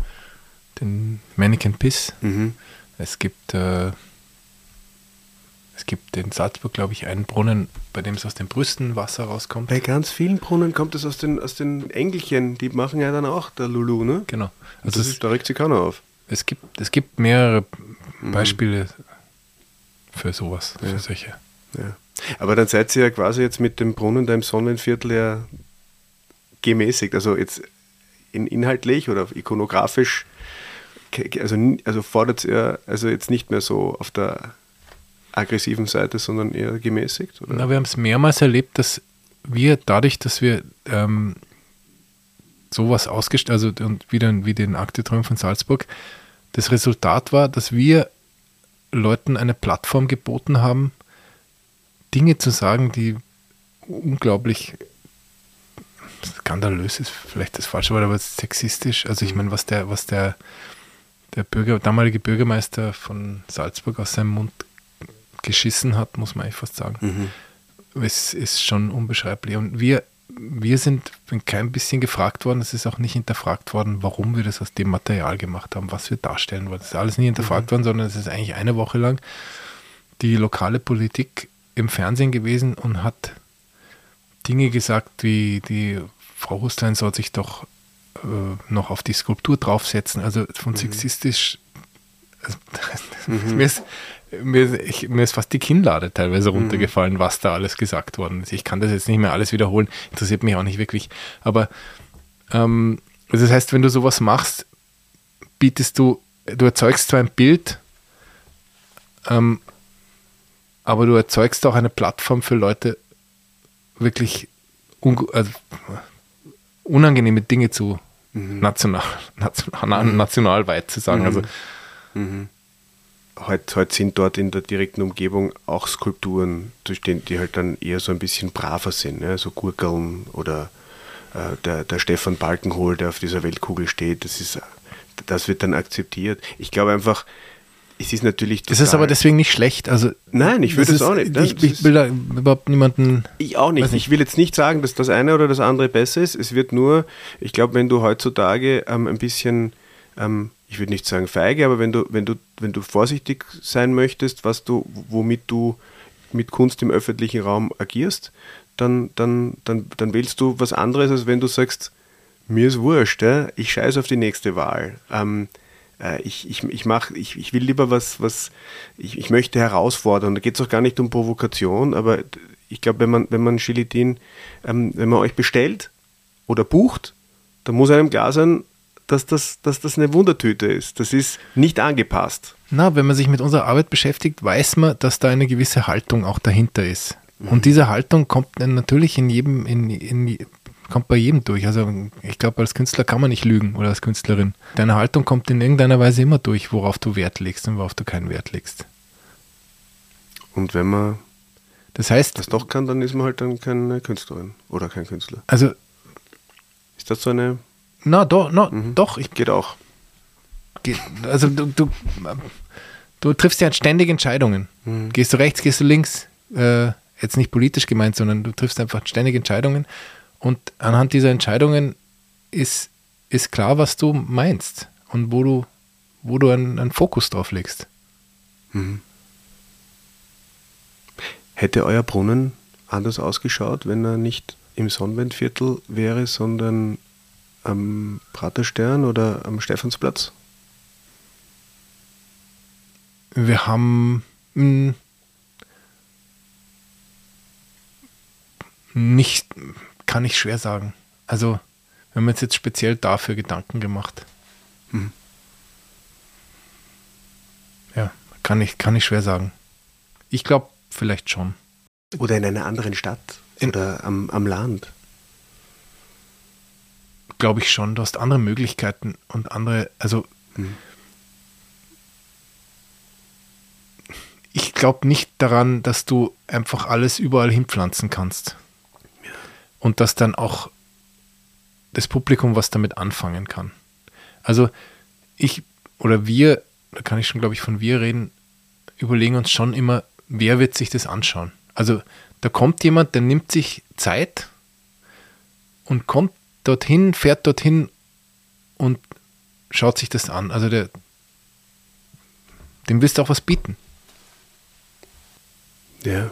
Mannequin Piss. Es gibt in Salzburg, glaube ich, einen Brunnen, bei dem es aus den Brüsten Wasser rauskommt. Bei ganz vielen Brunnen kommt es aus den Engelchen, die machen ja dann auch der Lulu, ne? Genau. Also da regt sich keiner auf. Es gibt mehrere Beispiele für sowas, für solche. Ja. Aber dann seid ihr ja quasi jetzt mit dem Brunnen da im Sonnenviertel ja gemäßigt, also jetzt inhaltlich oder ikonografisch, also fordert ihr also jetzt nicht mehr so auf der aggressiven Seite, sondern eher gemäßigt? Oder? Na, wir haben es mehrmals erlebt, dass wir dadurch, dass wir sowas ausgestellt, also und wie den Arc de Triomphe von Salzburg, das Resultat war, dass wir Leuten eine Plattform geboten haben, Dinge zu sagen, die unglaublich skandalös ist, vielleicht das falsche Wort, aber sexistisch. Also ich meine, was der damalige Bürgermeister von Salzburg aus seinem Mund geschissen hat, muss man eigentlich fast sagen. Es ist schon unbeschreiblich. Und wir sind kein bisschen gefragt worden, es ist auch nicht hinterfragt worden, warum wir das aus dem Material gemacht haben, was wir darstellen wollen. Das ist alles nicht hinterfragt worden, sondern es ist eigentlich eine Woche lang die lokale Politik im Fernsehen gewesen und hat Dinge gesagt, wie die Frau Hustlein soll sich doch noch auf die Skulptur draufsetzen, also von sexistisch. Mir ist fast die Kinnlade teilweise runtergefallen, was da alles gesagt worden ist. Ich kann das jetzt nicht mehr alles wiederholen, interessiert mich auch nicht wirklich. Aber also das heißt, wenn du sowas machst, du erzeugst zwar ein Bild, aber du erzeugst auch eine Plattform für Leute, wirklich unangenehme Dinge zu nationalweit zu sagen. Also Heute sind dort in der direkten Umgebung auch Skulpturen, die halt dann eher so ein bisschen braver sind, ne? So Gurkeln oder der Stefan Balkenhol, der auf dieser Weltkugel steht, das wird dann akzeptiert. Ich glaube einfach, es ist natürlich total... Das ist aber deswegen nicht schlecht. Also nein, ich würde es auch nicht. Ich will da überhaupt niemanden... Ich auch nicht. Ich will jetzt nicht sagen, dass das eine oder das andere besser ist. Es wird nur, ich glaube, wenn du heutzutage ein bisschen... ich würde nicht sagen feige, aber wenn du vorsichtig sein möchtest, womit du mit Kunst im öffentlichen Raum agierst, dann wählst du was anderes, als wenn du sagst, mir ist wurscht, ich scheiße auf die nächste Wahl. Ich will lieber ich möchte herausfordern. Da geht es auch gar nicht um Provokation, aber ich glaube, wenn man Schilitin, wenn man euch bestellt oder bucht, Da muss einem klar sein, dass das eine Wundertüte ist. Das ist nicht angepasst. Na, wenn man sich mit unserer Arbeit beschäftigt, weiß man, dass da eine gewisse Haltung auch dahinter ist. Und diese Haltung kommt dann natürlich kommt bei jedem durch. Also ich glaube, als Künstler kann man nicht lügen oder als Künstlerin. Deine Haltung kommt in irgendeiner Weise immer durch, worauf du Wert legst und worauf du keinen Wert legst. Und wenn man das heißt, das doch kann, dann ist man halt dann keine Künstlerin oder kein Künstler. Also ist das so eine... Doch. Geht auch. Also du triffst ja ständig Entscheidungen. Gehst du rechts, gehst du links, jetzt nicht politisch gemeint, sondern du triffst einfach ständig Entscheidungen und anhand dieser Entscheidungen ist klar, was du meinst und wo du einen Fokus drauf legst. Hätte euer Brunnen anders ausgeschaut, wenn er nicht im Sonnenwendviertel wäre, sondern am Praterstern oder am Stephansplatz? Wir haben nicht, kann ich schwer sagen. Also wir haben uns jetzt speziell dafür Gedanken gemacht. Ja, kann ich schwer sagen. Ich glaube, vielleicht schon. Oder in einer anderen Stadt oder am Land. Glaube ich schon. Du hast andere Möglichkeiten und andere, also ich glaube nicht daran, dass du einfach alles überall hinpflanzen kannst. Ja. Und dass dann auch das Publikum was damit anfangen kann. Also wir, da kann ich schon, glaube ich, von wir reden, überlegen uns schon immer, wer wird sich das anschauen? Also da kommt jemand, der nimmt sich Zeit und kommt dorthin, fährt dorthin und schaut sich das an. Also dem willst du auch was bieten. Ja.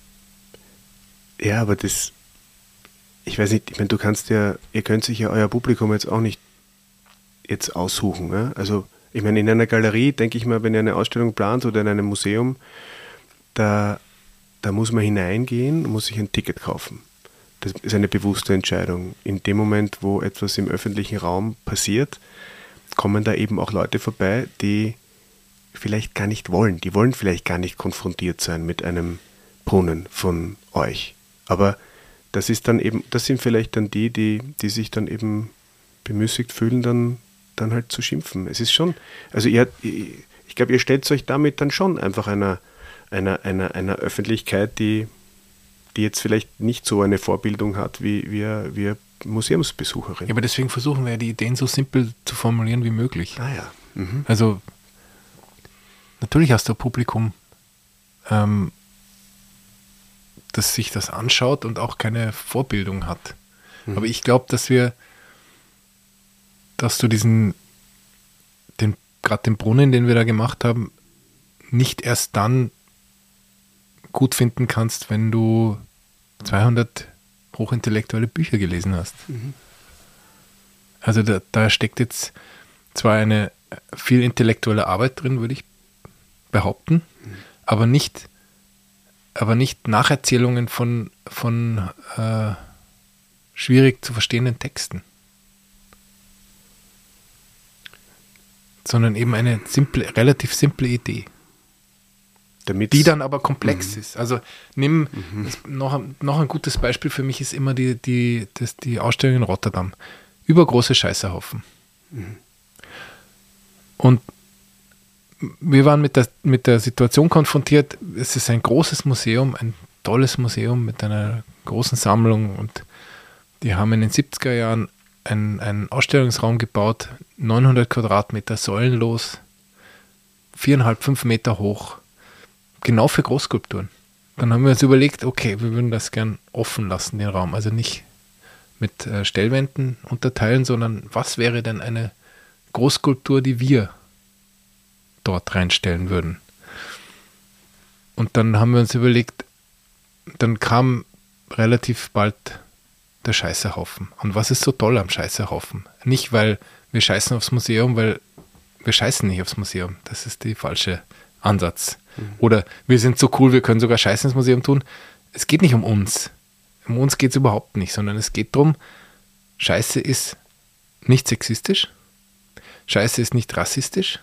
Ja, aber das, ich weiß nicht, ich meine, ihr könnt sich ja euer Publikum jetzt auch nicht jetzt aussuchen. Ja? Also, ich meine, in einer Galerie, denke ich mal, wenn ihr eine Ausstellung plant oder in einem Museum, da muss man hineingehen, muss sich ein Ticket kaufen. Das ist eine bewusste Entscheidung. In dem Moment, wo etwas im öffentlichen Raum passiert, kommen da eben auch Leute vorbei, die vielleicht gar nicht wollen. Die wollen vielleicht gar nicht konfrontiert sein mit einem Brunnen von euch. Aber das sind vielleicht dann die sich dann eben bemüßigt fühlen, dann halt zu schimpfen. Es ist schon, also ich glaube, ihr stellt euch damit dann schon einfach einer Öffentlichkeit, die jetzt vielleicht nicht so eine Vorbildung hat wie wir Museumsbesucherin. Ja, aber deswegen versuchen wir ja die Ideen so simpel zu formulieren wie möglich. Ah ja. Also natürlich hast du ein Publikum, das sich das anschaut und auch keine Vorbildung hat. Aber ich glaube, dass du gerade den Brunnen, den wir da gemacht haben, nicht erst dann gut finden kannst, wenn du 200 hochintellektuelle Bücher gelesen hast. Also da steckt jetzt zwar eine viel intellektuelle Arbeit drin, würde ich behaupten, aber nicht Nacherzählungen von schwierig zu verstehenden Texten. Sondern eben eine relativ simple Idee. Die dann aber komplex ist. Also noch ein gutes Beispiel für mich ist immer die Ausstellung in Rotterdam. Übergroße Scheißerhaufen. Und wir waren mit der Situation konfrontiert, es ist ein großes Museum, ein tolles Museum mit einer großen Sammlung und die haben in den 70er Jahren einen Ausstellungsraum gebaut, 900 Quadratmeter, säulenlos, 4,5, 5 Meter hoch, genau für Großskulpturen. Dann haben wir uns überlegt, okay, wir würden das gern offen lassen, den Raum, also nicht mit Stellwänden unterteilen, sondern was wäre denn eine Großskulptur, die wir dort reinstellen würden. Und dann haben wir uns überlegt, dann kam relativ bald der Scheißerhaufen. Und was ist so toll am Scheißerhaufen? Nicht, weil wir scheißen aufs Museum, weil wir scheißen nicht aufs Museum. Das ist der falsche Ansatz. Oder wir sind so cool, wir können sogar Scheißen ins Museum tun. Es geht nicht um uns. Um uns geht es überhaupt nicht, sondern es geht darum, Scheiße ist nicht sexistisch. Scheiße ist nicht rassistisch.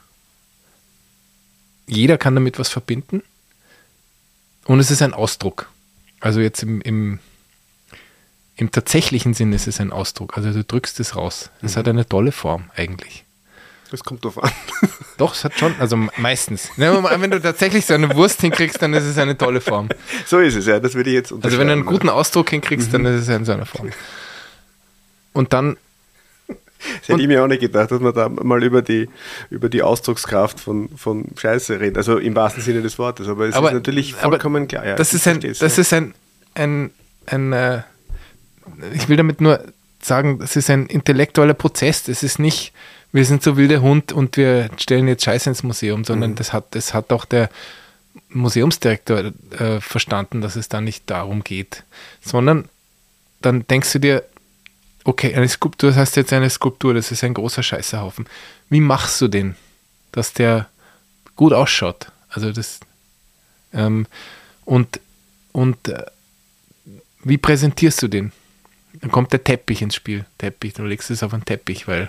Jeder kann damit was verbinden. Und es ist ein Ausdruck. Also jetzt im tatsächlichen Sinn ist es ein Ausdruck. Also du drückst es raus. Es hat eine tolle Form eigentlich. Das kommt drauf an. Doch, es hat schon, also meistens. Wenn du tatsächlich so eine Wurst hinkriegst, dann ist es eine tolle Form. So ist es, ja. Das würde ich jetzt unterschreiben. Also wenn du einen guten Ausdruck hinkriegst, dann ist es in so einer Form. Und dann... Das hätte ich mir auch nicht gedacht, dass man da mal über die Ausdruckskraft von Scheiße redet. Also im wahrsten Sinne des Wortes. Aber es ist natürlich vollkommen klar. Ja, das ist ein ich will damit nur sagen, das ist ein intellektueller Prozess. Das ist nicht, wir sind so wilde Hund und wir stellen jetzt Scheiße ins Museum, sondern das hat auch der Museumsdirektor verstanden, dass es da nicht darum geht. Sondern dann denkst du dir, okay, eine Skulptur, das heißt jetzt eine Skulptur, das ist ein großer Scheißehaufen. Wie machst du den, dass der gut ausschaut? Also das wie präsentierst du den? Dann kommt der Teppich ins Spiel. Du legst es auf einen Teppich, weil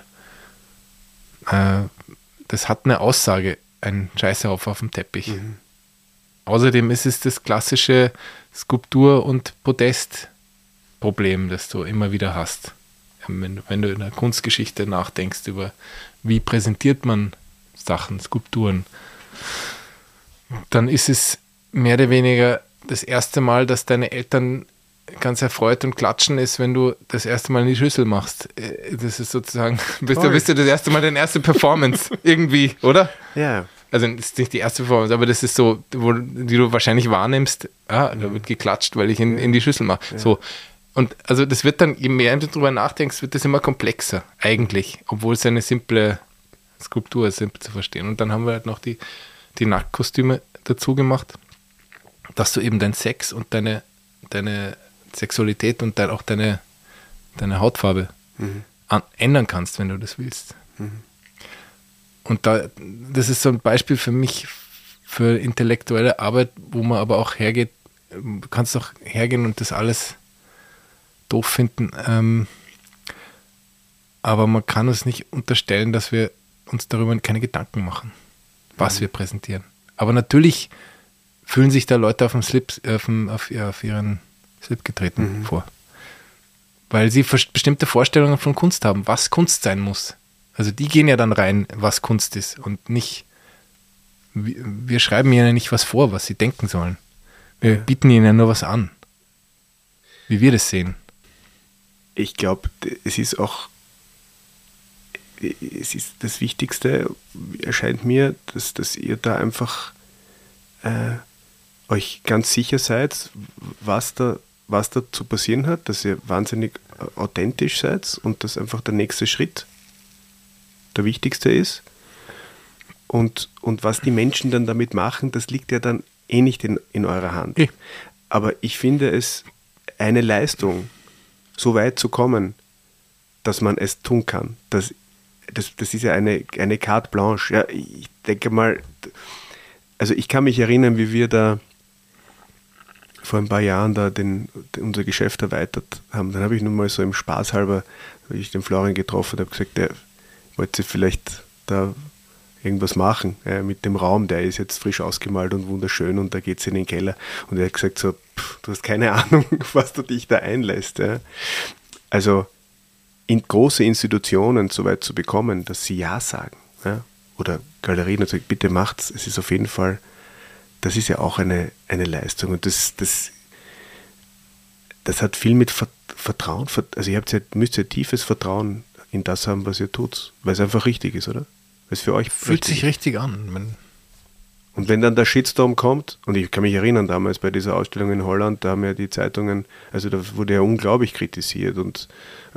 das hat eine Aussage, ein Scheißehaufen auf dem Teppich. Außerdem ist es das klassische Skulptur- und Podestproblem, das du immer wieder hast. Wenn du in der Kunstgeschichte nachdenkst über, wie präsentiert man Sachen, Skulpturen, dann ist es mehr oder weniger das erste Mal, dass deine Eltern ganz erfreut und klatschen ist, wenn du das erste Mal in die Schüssel machst. Das ist sozusagen, bist du das erste Mal deine erste Performance irgendwie, oder? Ja. Also das ist nicht die erste Performance, aber das ist so, die du wahrscheinlich wahrnimmst, da wird geklatscht, weil ich in die Schüssel mache. Ja. So. Und also das wird dann, je mehr du darüber nachdenkst, wird das immer komplexer, eigentlich, obwohl es eine simple Skulptur ist, simpel zu verstehen. Und dann haben wir halt noch die Nacktkostüme dazu gemacht, dass du eben dein Sex und deine Sexualität und dann auch deine Hautfarbe ändern kannst, wenn du das willst. Und das ist so ein Beispiel für mich für intellektuelle Arbeit, wo man aber auch hergeht, du kannst auch hergehen und das alles doof finden, aber man kann uns nicht unterstellen, dass wir uns darüber keine Gedanken machen, was wir präsentieren. Aber natürlich fühlen sich da Leute auf ihren Slip getreten vor. Weil sie bestimmte Vorstellungen von Kunst haben, was Kunst sein muss. Also die gehen ja dann rein, was Kunst ist und nicht, wir schreiben ihnen nicht was vor, was sie denken sollen. Wir bieten ihnen ja nur was an, wie wir das sehen. Ich glaube, es ist das Wichtigste, erscheint mir, dass ihr da einfach euch ganz sicher seid, was da zu passieren hat, dass ihr wahnsinnig authentisch seid und dass einfach der nächste Schritt der wichtigste ist. Und was die Menschen dann damit machen, das liegt ja dann nicht in eurer Hand. Aber ich finde es eine Leistung, so weit zu kommen, dass man es tun kann. Das ist ja eine Carte Blanche. Ja, ich denke mal, also ich kann mich erinnern, wie wir da vor ein paar Jahren da unser Geschäft erweitert haben. Dann habe ich nun mal so im Spaß halber, habe ich den Florian getroffen und habe gesagt, der wollte vielleicht da irgendwas machen mit dem Raum, der ist jetzt frisch ausgemalt und wunderschön und da geht es in den Keller. Und er hat gesagt so, du hast keine Ahnung, was du dich da einlässt. Ja. Also in große Institutionen so weit zu bekommen, dass sie Ja sagen, ja, oder Galerien und sagen, bitte macht's, es ist auf jeden Fall, das ist ja auch eine Leistung und das hat viel mit Vertrauen, also müsst ja tiefes Vertrauen in das haben, was ihr tut, weil es einfach richtig ist, oder? Weil es für euch fühlt sich richtig an. Und wenn dann der Shitstorm kommt, und ich kann mich erinnern, damals bei dieser Ausstellung in Holland, da haben ja die Zeitungen, also da wurde ja unglaublich kritisiert und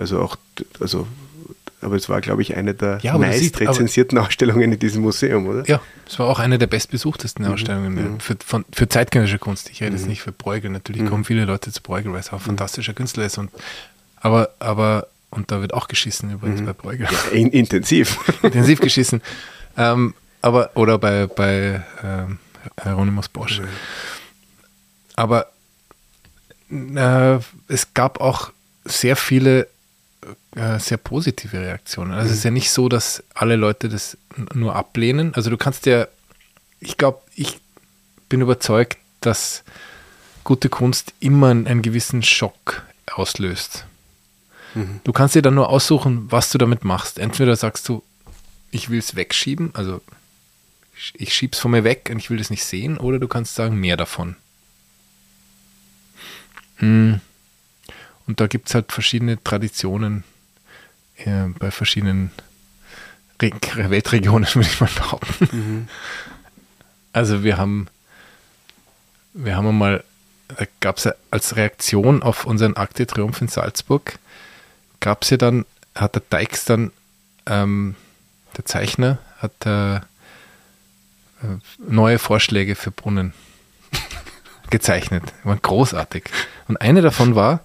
aber es war, glaube ich, eine der meist rezensierten Ausstellungen in diesem Museum, oder? Ja, es war auch eine der bestbesuchtesten Ausstellungen für zeitgenössische Kunst. Ich rede jetzt nicht für Bruegel, natürlich kommen viele Leute zu Bruegel, weil es auch ein fantastischer Künstler ist. Aber da wird auch geschissen übrigens bei Bruegel. Ja, intensiv. Intensiv geschissen. Oder bei Hieronymus Bosch. Aber es gab auch sehr viele sehr positive Reaktionen. Also es ist ja nicht so, dass alle Leute das nur ablehnen. Also du kannst ja, ich glaube, ich bin überzeugt, dass gute Kunst immer einen gewissen Schock auslöst. Du kannst dir dann nur aussuchen, was du damit machst. Entweder sagst du, ich will es wegschieben, also ich schiebe es von mir weg und ich will das nicht sehen, oder du kannst sagen, mehr davon. Und da gibt es halt verschiedene Traditionen bei verschiedenen Weltregionen, würde ich mal behaupten. Also wir haben einmal, da gab es ja als Reaktion auf unseren Arc de Triomphe in Salzburg, gab es ja dann, hat der Deix dann, der Zeichner, hat neue Vorschläge für Brunnen gezeichnet. Die waren großartig. Und eine davon war,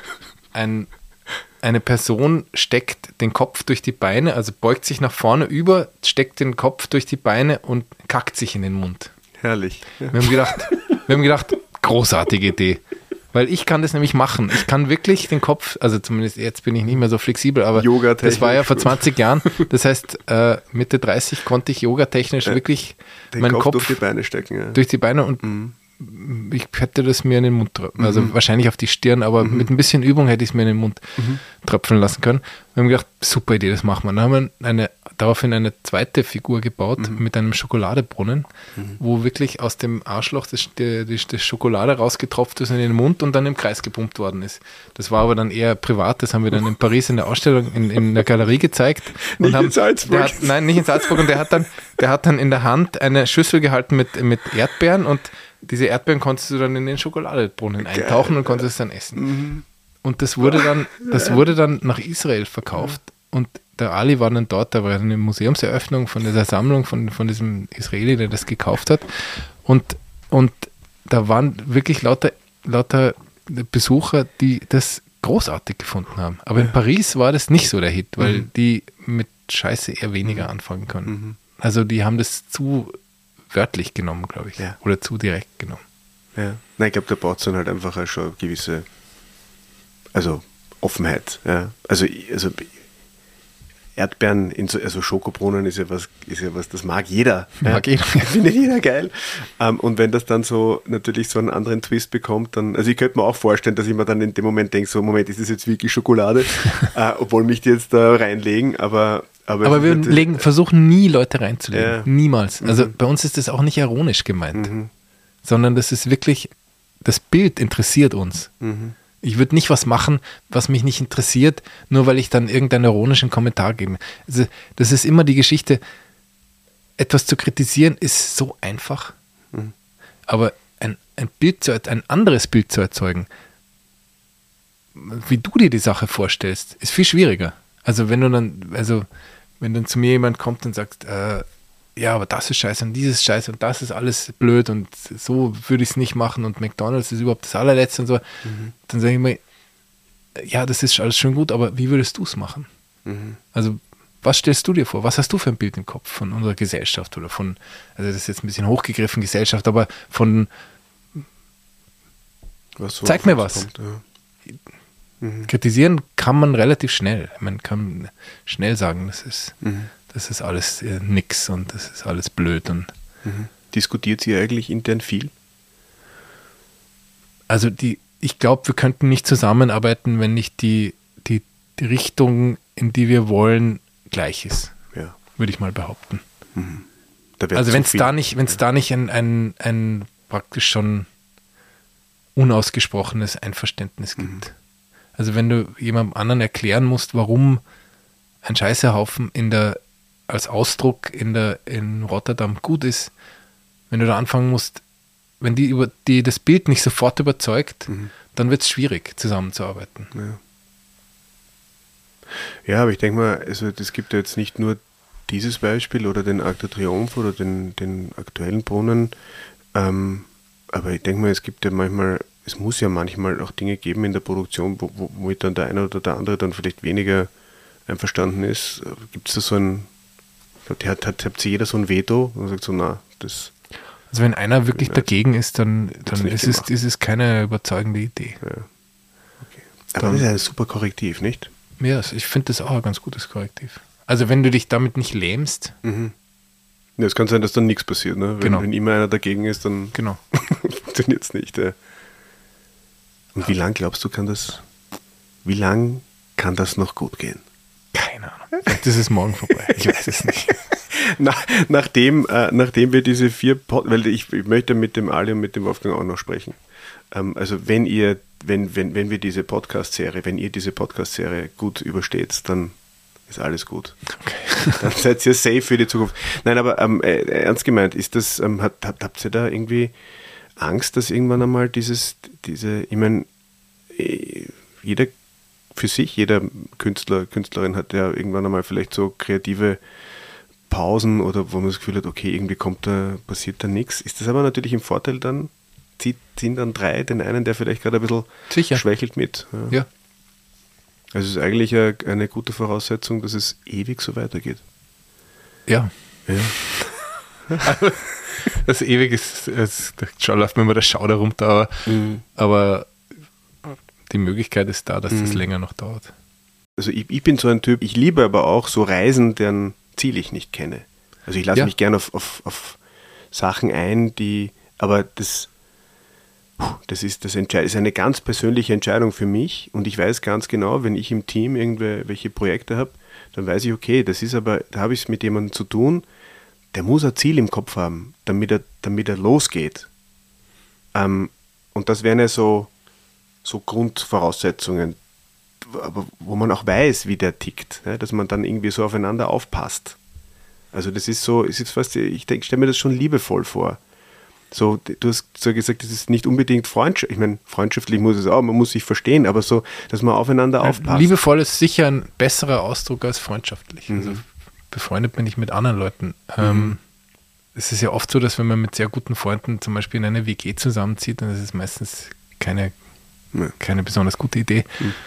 eine Person steckt den Kopf durch die Beine, also beugt sich nach vorne über, steckt den Kopf durch die Beine und kackt sich in den Mund. Herrlich. Ja. Wir haben gedacht, großartige Idee. Weil ich kann das nämlich machen. Ich kann wirklich den Kopf, also zumindest jetzt bin ich nicht mehr so flexibel, aber das war ja vor 20 Jahren. Das heißt, Mitte 30 konnte ich yogatechnisch wirklich meinen Kopf durch die Beine stecken. Ja. Durch die Beine und ich hätte das mir in den Mund tröpfeln, also wahrscheinlich auf die Stirn, aber mit ein bisschen Übung hätte ich es mir in den Mund tröpfeln lassen können. Wir haben gedacht, super Idee, das machen wir. Dann haben wir daraufhin eine zweite Figur gebaut mit einem Schokoladebrunnen, wo wirklich aus dem Arschloch das Schokolade rausgetropft ist in den Mund und dann im Kreis gepumpt worden ist. Das war aber dann eher privat, das haben wir dann in Paris in der Ausstellung in der Galerie gezeigt. Und nicht in Salzburg? Nein, nicht in Salzburg. Und der hat dann in der Hand eine Schüssel gehalten mit Erdbeeren und diese Erdbeeren konntest du dann in den Schokoladebrunnen eintauchen und konntest es dann essen. Und das wurde dann nach Israel verkauft. Und der Ali war dann dort, da war eine Museumseröffnung von dieser Sammlung von diesem Israeli, der das gekauft hat. Und da waren wirklich lauter Besucher, die das großartig gefunden haben. Aber in Paris war das nicht so der Hit, weil die mit Scheiße eher weniger anfangen können. Also die haben das zu wörtlich genommen, glaube ich. Ja. Oder zu direkt genommen. Ja. Nein, ich glaube, da braucht es dann halt einfach auch schon eine gewisse Offenheit. Ja. Also Erdbeeren, also Schokobrunnen ist ja was, das mag jeder. Mag jeder. Findet jeder geil. Und wenn das dann so natürlich so einen anderen Twist bekommt, dann, also ich könnte mir auch vorstellen, dass ich mir dann in dem Moment denke, so Moment, ist das jetzt wirklich Schokolade? Obwohl mich die jetzt da reinlegen, aber wir versuchen nie Leute reinzulegen. Ja. Niemals. Also bei uns ist das auch nicht ironisch gemeint, sondern das ist wirklich, das Bild interessiert uns. Ich würde nicht was machen, was mich nicht interessiert, nur weil ich dann irgendeinen ironischen Kommentar gebe. Also das ist immer die Geschichte, etwas zu kritisieren ist so einfach, aber ein anderes Bild zu erzeugen, wie du dir die Sache vorstellst, ist viel schwieriger. Also wenn dann zu mir jemand kommt und sagt, ja, aber das ist scheiße und dieses ist scheiße und das ist alles blöd und so würde ich es nicht machen und McDonald's ist überhaupt das allerletzte und so, dann sage ich mir, ja, das ist alles schön gut, aber wie würdest du es machen? Also was stellst du dir vor? Was hast du für ein Bild im Kopf von unserer Gesellschaft oder also das ist jetzt ein bisschen hochgegriffen, Gesellschaft, aber von zeig mir was. Kommt, ja. Kritisieren kann man relativ schnell. Man kann schnell sagen, das ist alles nix und das ist alles blöd. Und Diskutiert ihr eigentlich intern viel? Also ich glaube, wir könnten nicht zusammenarbeiten, wenn nicht die Richtung, in die wir wollen, gleich ist. Ja. Würde ich mal behaupten. Also wenn es da nicht ein praktisch schon unausgesprochenes Einverständnis gibt. Also wenn du jemandem anderen erklären musst, warum ein Scheißehaufen als Ausdruck in Rotterdam gut ist, wenn du da anfangen musst, wenn die das Bild nicht sofort überzeugt, dann wird es schwierig, zusammenzuarbeiten. Ja, aber ich denke mal, also das gibt ja jetzt nicht nur dieses Beispiel oder den Arc de Triomphe oder den aktuellen Brunnen, aber ich denke mal, es muss ja manchmal auch Dinge geben in der Produktion, wo dann der eine oder der andere dann vielleicht weniger einverstanden ist. Gibt es da so habt ihr jeder so ein Veto und sagt so, na, das... Also wenn einer wirklich dagegen ist, dann ist es keine überzeugende Idee. Ja. Okay. Aber das ist ja ein super Korrektiv, nicht? Ja, ich finde das auch ein ganz gutes Korrektiv. Also wenn du dich damit nicht lähmst. Ja, es kann sein, dass dann nichts passiert. Ne? Wenn immer einer dagegen ist, dann funktioniert es nicht. Ja. Und wie lang glaubst du, wie lang kann das noch gut gehen? Keine Ahnung. Vielleicht ist es morgen vorbei. Ich weiß es nicht. Nachdem wir diese 4 weil ich möchte mit dem Ali und mit dem Wolfgang auch noch sprechen. Also wenn ihr diese Podcast-Serie gut übersteht, dann ist alles gut. Okay. Dann seid ihr safe für die Zukunft. Nein, aber ernst gemeint, ist das, habt ihr da irgendwie Angst, dass irgendwann einmal ich meine, jeder für sich, jeder Künstler, Künstlerin hat ja irgendwann einmal vielleicht so kreative Pausen oder wo man das Gefühl hat, okay, irgendwie passiert da nichts. Ist das aber natürlich im Vorteil dann, ziehen dann 3 den einen, der vielleicht gerade ein bisschen schwächelt mit. Ja. Also es ist eigentlich eine gute Voraussetzung, dass es ewig so weitergeht. Ja. Das ewig ist schon läuft mir immer der Schauder runter, aber die Möglichkeit ist da, dass das länger noch dauert. Also ich bin so ein Typ, ich liebe aber auch so Reisen, deren Ziel ich nicht kenne. Also ich lasse mich gerne auf Sachen ein, aber das ist eine ganz persönliche Entscheidung für mich und ich weiß ganz genau, wenn ich im Team irgendwelche Projekte habe, dann weiß ich, okay, da habe ich es mit jemandem zu tun, der muss ein Ziel im Kopf haben, damit er losgeht. Und das wären ja so Grundvoraussetzungen, aber wo man auch weiß, wie der tickt, ne? Dass man dann irgendwie so aufeinander aufpasst. Also das ist so, ich stelle mir das schon liebevoll vor. So, du hast so gesagt, das ist nicht unbedingt Freundschaft. Ich meine, freundschaftlich muss es auch, man muss sich verstehen, aber so, dass man aufeinander aufpasst. Liebevoll ist sicher ein besserer Ausdruck als freundschaftlich. Also befreundet bin ich mit anderen Leuten. Es ist ja oft so, dass wenn man mit sehr guten Freunden zum Beispiel in eine WG zusammenzieht, dann ist es meistens keine besonders gute Idee,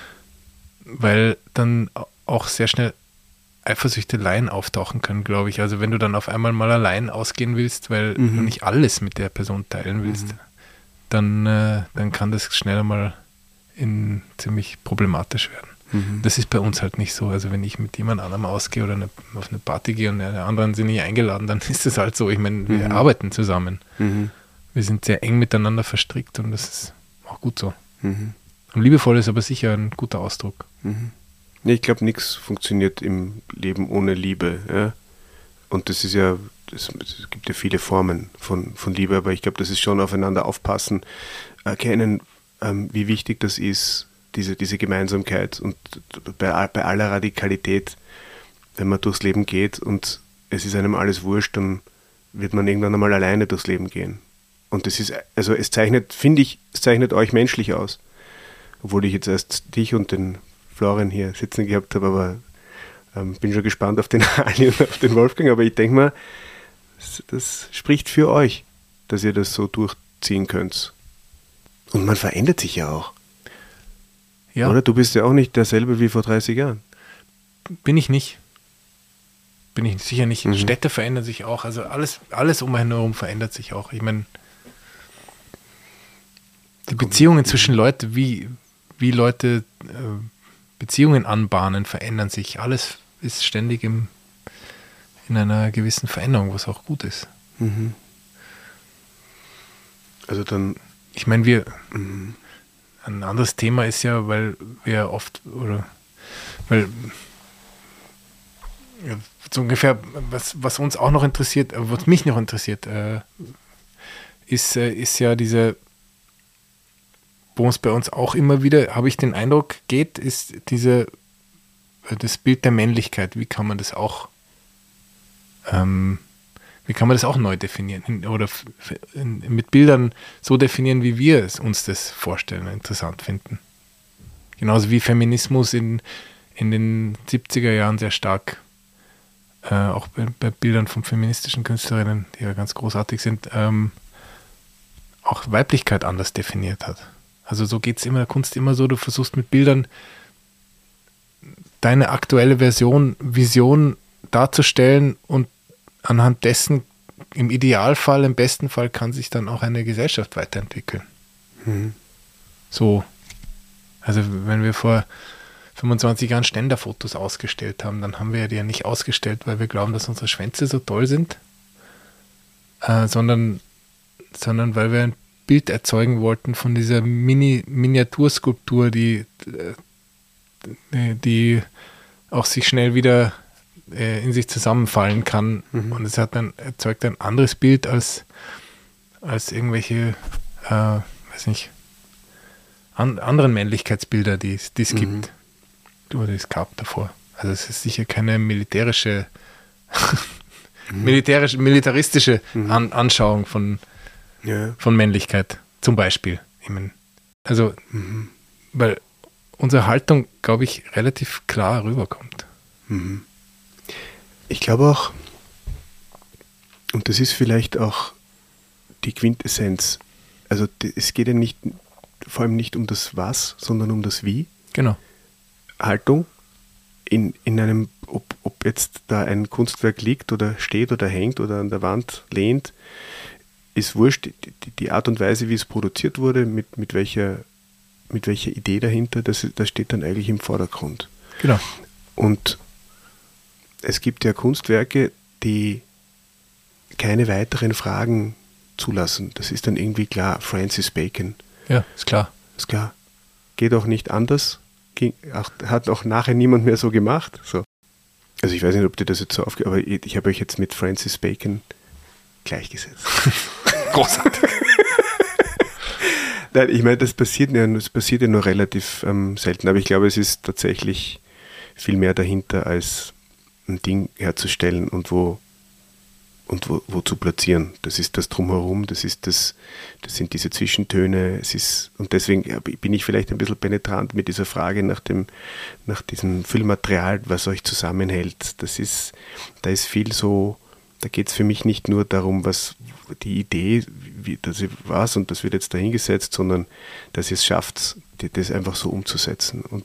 weil dann auch sehr schnell Eifersüchteleien auftauchen können, glaube ich. Also wenn du dann auf einmal mal allein ausgehen willst, weil du nicht alles mit der Person teilen willst, dann kann das schneller mal ziemlich problematisch werden. Das ist bei uns halt nicht so. Also wenn ich mit jemand anderem ausgehe oder auf eine Party gehe und die anderen sind nicht eingeladen, dann ist es halt so. Ich meine, wir arbeiten zusammen. Wir sind sehr eng miteinander verstrickt und das ist auch gut so. Und liebevoll ist aber sicher ein guter Ausdruck. Nee, ich glaube, nichts funktioniert im Leben ohne Liebe. Ja? Und das ist ja, es gibt ja viele Formen von Liebe, aber ich glaube, das ist schon aufeinander aufpassen, erkennen, wie wichtig das ist, diese Gemeinsamkeit und bei aller Radikalität, wenn man durchs Leben geht und es ist einem alles wurscht, dann wird man irgendwann einmal alleine durchs Leben gehen. Und das ist, also es zeichnet euch menschlich aus. Obwohl ich jetzt erst dich und den Florian hier sitzen gehabt habe, aber bin schon gespannt auf den Ali und auf den Wolfgang, aber ich denke mal, das spricht für euch, dass ihr das so durchziehen könnt. Und man verändert sich ja auch. Ja. Oder? Du bist ja auch nicht derselbe wie vor 30 Jahren. Bin ich nicht. Bin ich sicher nicht. Städte verändern sich auch, also alles um einen herum verändert sich auch. Ich meine, die Beziehungen zwischen Leuten, wie Leute Beziehungen anbahnen, verändern sich. Alles ist ständig in einer gewissen Veränderung, was auch gut ist. Also dann... Ich meine, ein anderes Thema ist ja, weil wir oft, so ungefähr, was uns auch noch interessiert, was mich noch interessiert, ist ja diese, wo es bei uns auch immer wieder, habe ich den Eindruck, geht, ist das Bild der Männlichkeit. Wie kann man das auch neu definieren oder mit Bildern so definieren, wie wir uns das vorstellen, interessant finden. Genauso wie Feminismus in den 70er Jahren sehr stark, auch bei Bildern von feministischen Künstlerinnen, die ja ganz großartig sind, auch Weiblichkeit anders definiert hat. Also so geht es in der Kunst immer so, du versuchst mit Bildern deine aktuelle Vision darzustellen und anhand dessen im Idealfall, im besten Fall kann sich dann auch eine Gesellschaft weiterentwickeln. So. Also wenn wir vor 25 Jahren Ständerfotos ausgestellt haben, dann haben wir die ja nicht ausgestellt, weil wir glauben, dass unsere Schwänze so toll sind, sondern weil wir ein Bild erzeugen wollten von dieser Miniaturskulptur, die auch sich schnell wieder in sich zusammenfallen kann. Und es erzeugt ein anderes Bild als irgendwelche, weiß nicht, anderen Männlichkeitsbilder, die es gibt. Oder die es gab davor. Also es ist sicher keine militaristische Anschauung von Männlichkeit, zum Beispiel. Ich meine, also, weil unsere Haltung, glaube ich, relativ klar rüberkommt. Ich glaube auch, und das ist vielleicht auch die Quintessenz, also es geht ja vor allem nicht um das Was, sondern um das Wie. Genau. Haltung in einem, ob jetzt da ein Kunstwerk liegt oder steht oder hängt oder an der Wand lehnt, ist wurscht. Die Art und Weise, wie es produziert wurde, mit welcher Idee dahinter, das steht dann eigentlich im Vordergrund. Genau. Und es gibt ja Kunstwerke, die keine weiteren Fragen zulassen. Das ist dann irgendwie klar. Francis Bacon. Ja, ist klar. Ist klar. Geht auch nicht anders. Hat auch nachher niemand mehr so gemacht. So. Also ich weiß nicht, ob dir das jetzt so aufgeht, aber ich habe euch jetzt mit Francis Bacon gleichgesetzt. Großartig. Nein, ich meine, das passiert ja nur relativ selten, aber ich glaube, es ist tatsächlich viel mehr dahinter, als ein Ding herzustellen und wo zu platzieren. Das ist das Drumherum, das sind diese Zwischentöne, und deswegen bin ich vielleicht ein bisschen penetrant mit dieser Frage nach diesem Füllmaterial, was euch zusammenhält. Da ist viel so, da geht es für mich nicht nur darum, was die Idee, was und das wird jetzt dahingesetzt, sondern dass ihr es schafft, das einfach so umzusetzen. Und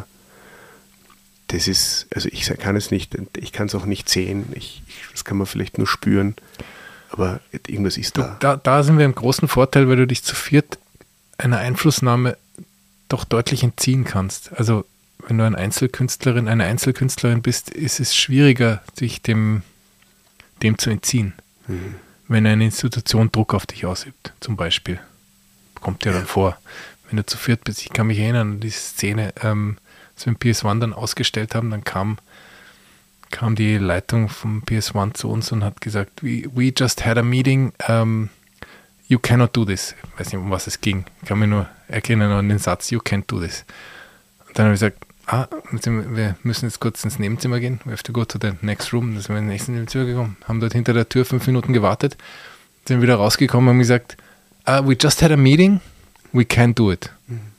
das ist, also ich kann es auch nicht sehen, das kann man vielleicht nur spüren, aber irgendwas ist da. Da sind wir im großen Vorteil, weil du dich zu viert einer Einflussnahme doch deutlich entziehen kannst. Also wenn du eine Einzelkünstlerin bist, ist es schwieriger, sich dem zu entziehen. Wenn eine Institution Druck auf dich ausübt, zum Beispiel. Kommt ja dann vor. Wenn du zu viert bist, ich kann mich erinnern an die Szene, als wir PS1 dann ausgestellt haben, dann kam die Leitung vom PS1 zu uns und hat gesagt, we just had a meeting, you cannot do this. Ich weiß nicht, um was es ging. Ich kann mich nur erinnern an den Satz, you can't do this. Und dann habe ich gesagt, wir müssen jetzt kurz ins Nebenzimmer gehen, we have to go to the next room. Dann sind wir in den nächsten Nebenzimmer gekommen, haben dort hinter der Tür 5 Minuten gewartet, sind wieder rausgekommen und haben gesagt, we just had a meeting, we can't do it.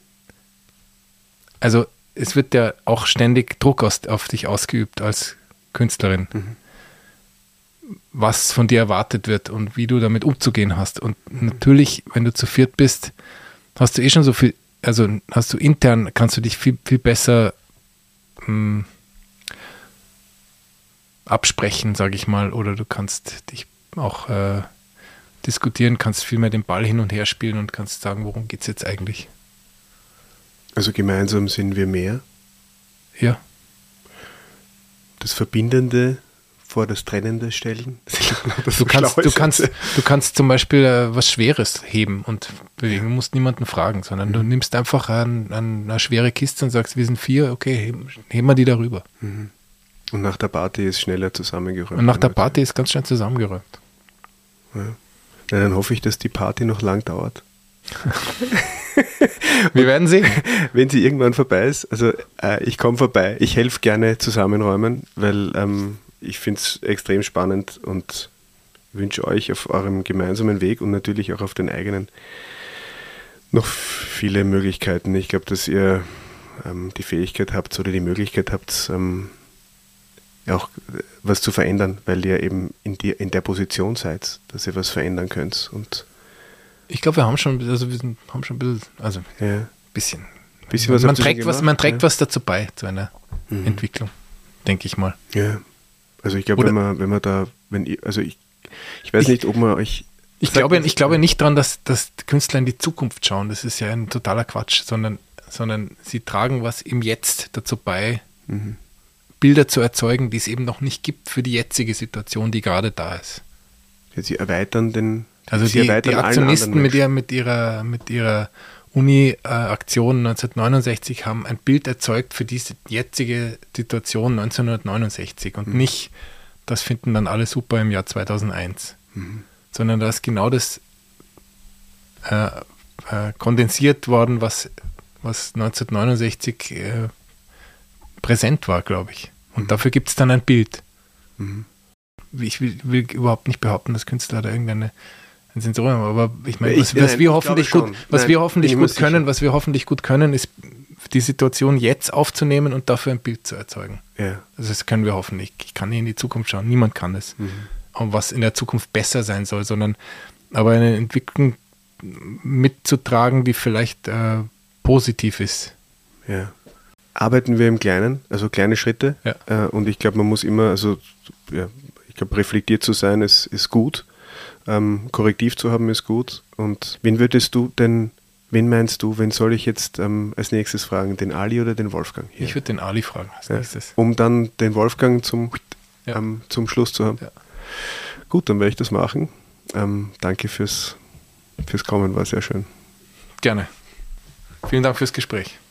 Also es wird ja auch ständig Druck auf dich ausgeübt als Künstlerin, was von dir erwartet wird und wie du damit umzugehen hast. Und natürlich, wenn du zu viert bist, hast du schon so viel, also hast du intern, kannst du dich viel, viel besser absprechen, sage ich mal, oder du kannst dich auch diskutieren, kannst viel mehr den Ball hin und her spielen und kannst sagen, worum geht es jetzt eigentlich? Also gemeinsam sind wir mehr. Ja. Das Verbindende vor das Trennende stellen. Du kannst zum Beispiel was Schweres heben und bewegen. Du musst niemanden fragen, sondern du nimmst einfach eine schwere Kiste und sagst, wir sind 4, okay, heben wir die darüber. Und nach der Party ist schneller zusammengeräumt. Und nach der Party ist ganz schnell zusammengeräumt. Ja. Na, dann hoffe ich, dass die Party noch lang dauert. Wir werden sehen. Wenn sie irgendwann vorbei ist, also ich komme vorbei, ich helfe gerne zusammenräumen, weil ich finde es extrem spannend und wünsche euch auf eurem gemeinsamen Weg und natürlich auch auf den eigenen noch viele Möglichkeiten. Ich glaube, dass ihr die Fähigkeit habt oder die Möglichkeit habt, auch was zu verändern, weil ihr eben in der Position seid, dass ihr was verändern könnt. Und ich glaube, wir haben schon ein bisschen, bisschen was man trägt was dazu bei, zu einer Entwicklung, denke ich mal. Ja, also ich glaube, ich weiß nicht, ob man euch... Ich glaube nicht daran, dass Künstler in die Zukunft schauen, das ist ja ein totaler Quatsch, sondern sondern sie tragen was im Jetzt dazu bei, Bilder zu erzeugen, die es eben noch nicht gibt für die jetzige Situation, die gerade da ist. Ja, sie erweitern den. Also die Aktionisten mit ihrer Uni-Aktion 1969 haben ein Bild erzeugt für diese jetzige Situation 1969 und nicht, das finden dann alle super im Jahr 2001, sondern da ist genau das kondensiert worden, was 1969 präsent war, glaube ich. Und dafür gibt es dann ein Bild. Ich will überhaupt nicht behaupten, dass Künstler da ein Sensorium haben, aber ich meine, was wir hoffentlich gut können, ist die Situation jetzt aufzunehmen und dafür ein Bild zu erzeugen. Ja. Also das können wir hoffentlich. Ich kann nicht in die Zukunft schauen, niemand kann es. Und was in der Zukunft besser sein soll, aber eine Entwicklung mitzutragen, die vielleicht positiv ist. Ja. Arbeiten wir im Kleinen, also kleine Schritte. Ja. Und ich glaube, man muss immer, reflektiert zu sein, ist gut. Korrektiv zu haben ist gut. Und wen meinst du, wen soll ich jetzt als nächstes fragen? Den Ali oder den Wolfgang? Hier? Ich würde den Ali fragen als nächstes. Um dann den Wolfgang zum Schluss zu haben. Ja. Gut, dann werde ich das machen. Danke fürs Kommen, war sehr schön. Gerne. Vielen Dank fürs Gespräch.